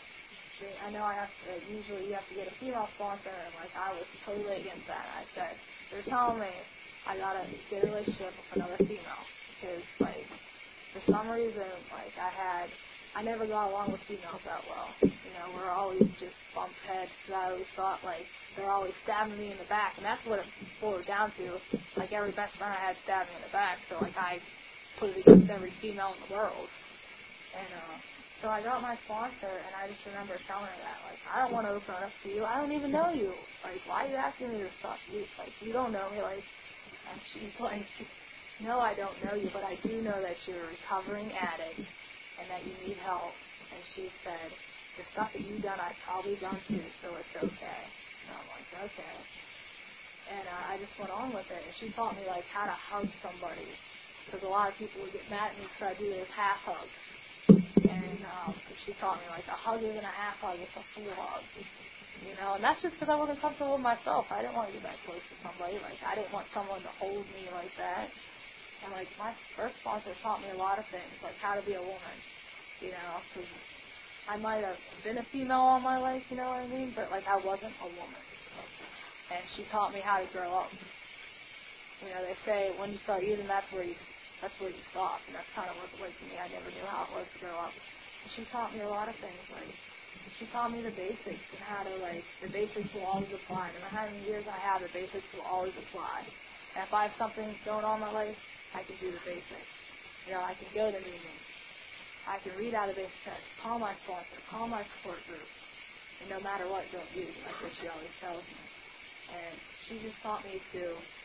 I know I have to, usually you have to get a female sponsor. And, like, I was totally against that. I said, they're telling me I got to get a relationship with another female. Because, like, for some reason, like, I never got along with females that well. You know, we're always just bumped heads, because I always thought, like, they're always stabbing me in the back, and that's what it boiled down to. Like, every best friend I had stabbed me in the back, so, like, I put it against every female in the world. And, so I got my sponsor, and I just remember telling her that, like, I don't want to open up to you. I don't even know you. Like, why are you asking me this stuff? You don't know me. Like, and she's like, no, I don't know you, but I do know that you're a recovering addict and that you need help. And she said, the stuff that you've done, I've probably done too, so it's okay. And I'm like, okay. And I just went on with it. And she taught me, like, how to hug somebody. Because a lot of people would get mad at me because I do those half hugs. And she taught me, like, a hug isn't a half hug, it's a full hug. You know, and that's just because I wasn't comfortable with myself. I didn't want to get that close to somebody. Like, I didn't want someone to hold me like that. And, like, my first sponsor taught me a lot of things, like how to be a woman, you know, because I might have been a female all my life, you know what I mean, but, like, I wasn't a woman. And she taught me how to grow up. You know, they say when you start eating, that's where you stop, and that's kind of what it was to me. I never knew how it was to grow up. And she taught me a lot of things, like, she taught me the basics and how to, like, the basics will always apply. No matter how many years I have, the basics will always apply. And if I have something going on in my life, I can do the basics. You know, I can go to meetings. I can read out of the basics, call my sponsor, call my support group. And no matter what, don't use it. That's what she always tells me. And she just taught me to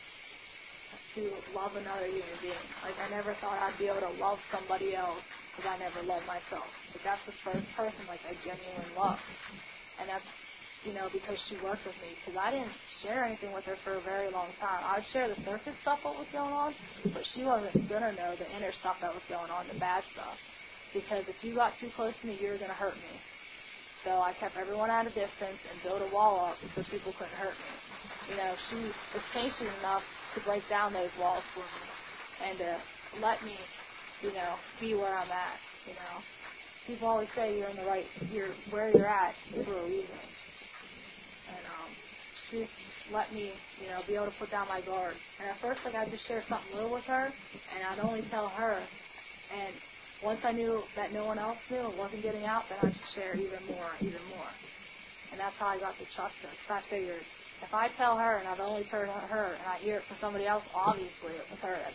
love another human being. Like, I never thought I'd be able to love somebody else because I never loved myself. But that's the first person, like, I genuinely love. And that's, you know, because she worked with me. Because I didn't share anything with her for a very long time. I would share the surface stuff, what was going on, but she wasn't going to know the inner stuff that was going on, the bad stuff. Because if you got too close to me, you were going to hurt me. So I kept everyone at a distance and built a wall up so people couldn't hurt me. You know, she was patient enough to break down those walls for me and to let me, you know, be where I'm at, you know. People always say you're where you're at for a reason. And she let me, you know, be able to put down my guard. And at first, like, I'd just share something little with her, and I'd only tell her. And once I knew that no one else knew and wasn't getting out, then I'd share even more. And that's how I got to trust her. Because I figured, if I tell her and I've only heard her and I hear it from somebody else, obviously it was her that told.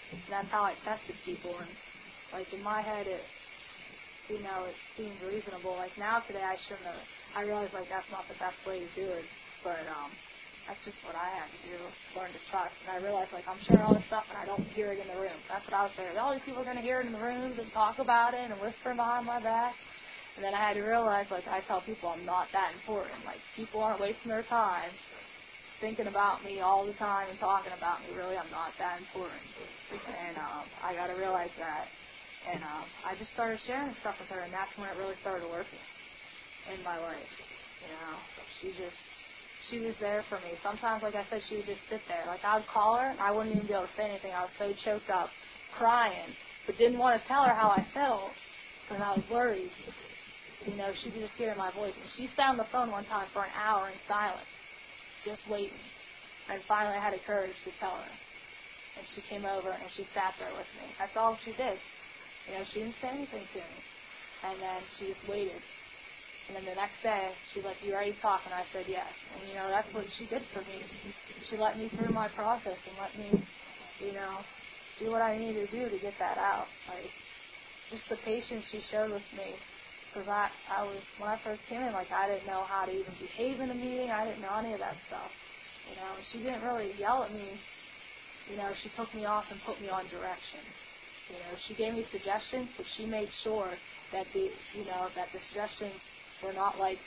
And that's how I tested people. And, like, in my head, it seemed reasonable. Like, now today I shouldn't have. I realize, like, that's not the best way to do it. But, that's just what I had to do, learn to trust. And I realized, like, I'm sharing all this stuff and I don't hear it in the room. That's what I was saying. All these people are going to hear it in the rooms and talk about it and whisper behind my back. And then I had to realize, like, I tell people I'm not that important. Like, people aren't wasting their time thinking about me all the time and talking about me. Really, I'm not that important. And I got to realize that. And I just started sharing stuff with her, and that's when it really started working in my life. You know, she was there for me. Sometimes, like I said, she would just sit there. Like, I would call her, and I wouldn't even be able to say anything. I was so choked up, crying, but didn't want to tell her how I felt because I was worried. You know, she could just hear my voice. And she sat on the phone one time for an hour in silence, just waiting. And finally I had the courage to tell her. And she came over, and she sat there with me. That's all she did. You know, she didn't say anything to me. And then she just waited. And then the next day, she's like, "You ready to talk?" And I said, "Yes." And, you know, that's what she did for me. She let me through my process and let me, you know, do what I needed to do to get that out. Like, just the patience she showed with me. Because I was, when I first came in, like, I didn't know how to even behave in a meeting. I didn't know any of that stuff. You know, and she didn't really yell at me. You know, she took me off and put me on direction. You know, she gave me suggestions, but she made sure that the suggestions were not like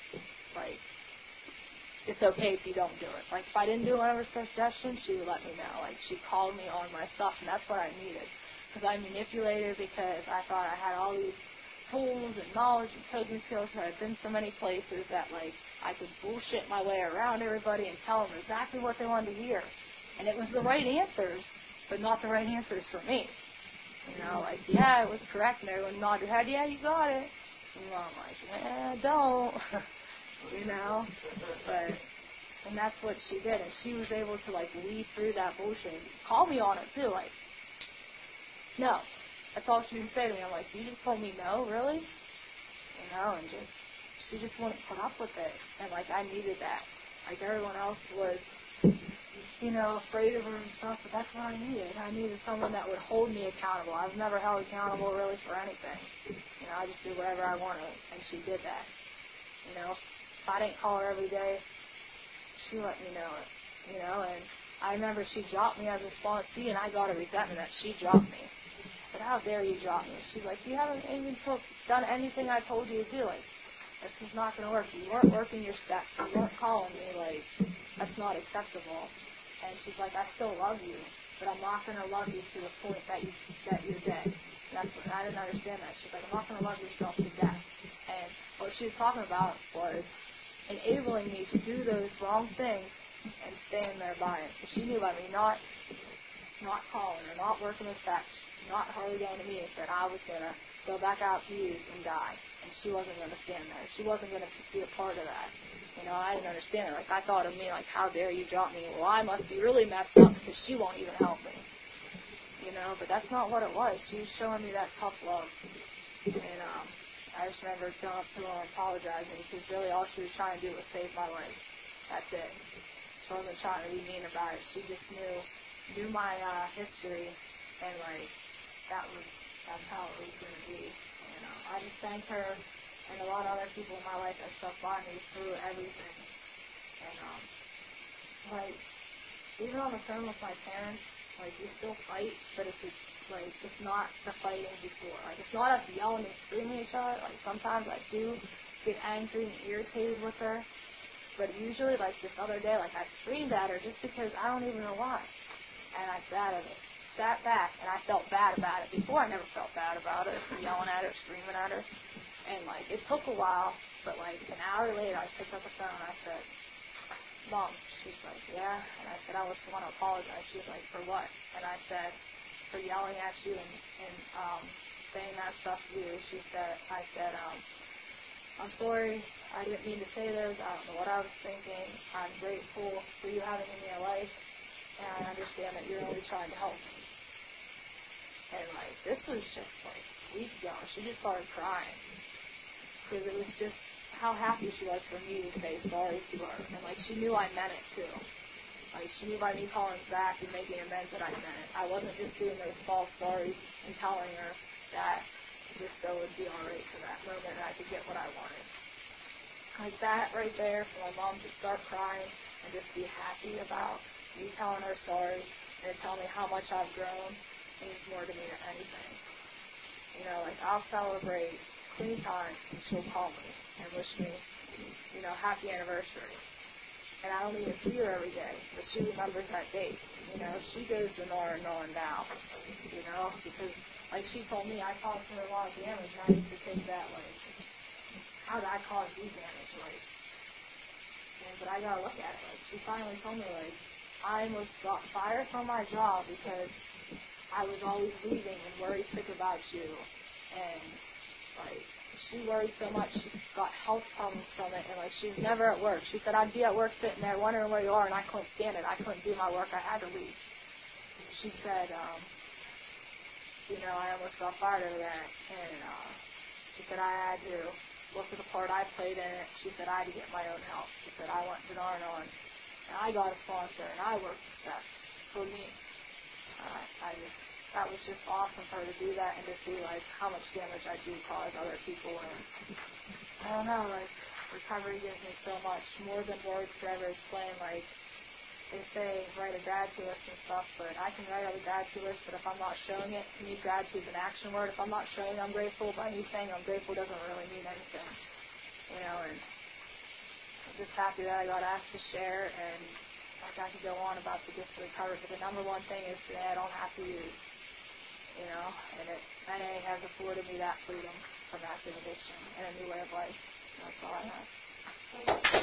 it's okay if you don't do it. Like, if I didn't do one of her suggestions, she would let me know. Like, she called me on my stuff, and that's what I needed. Because I manipulated because I thought I had all these tools and knowledge and coping skills. I had been so many places that, like, I could bullshit my way around everybody and tell them exactly what they wanted to hear. And it was the right answers, but not the right answers for me. You know, like, yeah, it was correct, and everyone nodded their head, yeah, you got it. And I'm like, yeah, don't. You know? And that's what she did, and she was able to, like, lead through that bullshit. Call me on it, too, like, no. That's all she would say to me. I'm like, you just told me no, really? You know, and she just wouldn't put up with it. And, like, I needed that. Like, everyone else was, you know, afraid of her and stuff, but that's what I needed. I needed someone that would hold me accountable. I was never held accountable, really, for anything. You know, I just did whatever I wanted, and she did that. You know, if I didn't call her every day, she let me know it. You know, and I remember she dropped me as a sponsee, and I got a resentment that she dropped me. But how dare you drop me? She's like, you haven't even done anything I told you to do. Like, this is not going to work. You weren't working your steps. You weren't calling me. Like, that's not acceptable. And she's like, I still love you, but I'm not going to love you to the point that you're dead. And that's what I didn't understand that. She's like, I'm not going to love yourself to death. And what she was talking about was enabling me to do those wrong things and stand there by it. So she knew by me not calling her, not working the steps, not hardly going to meetings, that I was going to go back out to use and die. And she wasn't going to stand there. She wasn't going to be a part of that. You know, I didn't understand it. Like, I thought of me, like, how dare you drop me? Well, I must be really messed up because she won't even help me. You know, but that's not what it was. She was showing me that tough love. And I just remember going up to her and apologizing because really all she was trying to do was save my life. That's it. She wasn't trying to be mean about it. She just knew my history, and, like, that's how it was going to be. And I just thank her and a lot of other people in my life that stuck by me through everything. And, like, even on the phone with my parents, like, we still fight, but it's not the fighting before. Like, it's not us yelling and screaming at each other. Like, sometimes I do get angry and irritated with her, but usually, like, this other day, like, I screamed at her just because I don't even know why. And I sat back, and I felt bad about it. Before, I never felt bad about it, yelling at her, screaming at her. And, like, it took a while, but, like, an hour later, I picked up the phone, and I said, Mom. She's like, yeah. And I said, I just want to apologize. She was like, for what? And I said, for yelling at you and saying that stuff to you. I said, I'm sorry. I didn't mean to say those. I don't know what I was thinking. I'm grateful for you having me in your life. And I understand that you're only trying to help me. And, like, this was just, like, weeks ago. She just started crying. Because it was just how happy she was for me to say sorry to her. And, like, she knew I meant it, too. Like, she knew by me calling back and making amends that I meant it. I wasn't just doing those false stories and telling her that just so it would be all right for that moment and I could get what I wanted. Like that right there, for my mom to start crying and just be happy about me telling her sorry and tell me how much I've grown means more to me than anything. You know, like, I'll celebrate clean times and she'll call me and wish me, you know, happy anniversary. And I don't even see her every day, but she remembers that date. You know, she goes to Nora now, you know, because, like she told me, I caused her a lot of damage, and I used to think that, like, how did I cause you damage? Like, but I gotta look at it. Like, she finally told me, like, I almost got fired from my job because I was always leaving and worried sick about you. And, like, she worried so much, she got health problems from it, and, like, she was never at work. She said, I'd be at work sitting there wondering where you are, and I couldn't stand it. I couldn't do my work. I had to leave. She said, you know, I almost got fired over that. And she said, I had to look at the part I played in it. She said, I had to get my own help. She said, I went to Darn, and I got a sponsor, and I worked the steps for me. That was just awesome for her to do that and to see, like, how much damage I do cause other people. And I don't know, like, recovery gives me so much, more than words could ever explain. Like, they say write a gratitude list and stuff, but I can write out a gratitude list, but if I'm not showing it, to me, gratitude is an action word. If I'm not showing I'm grateful, by me saying I'm grateful doesn't really mean anything. You know, and I'm just happy that I got asked to share, and like, I could go on about the gift of recovery, but the number one thing is today I don't have to use. You know, and NA has afforded me that freedom from active addiction and a new way of life. That's all I have.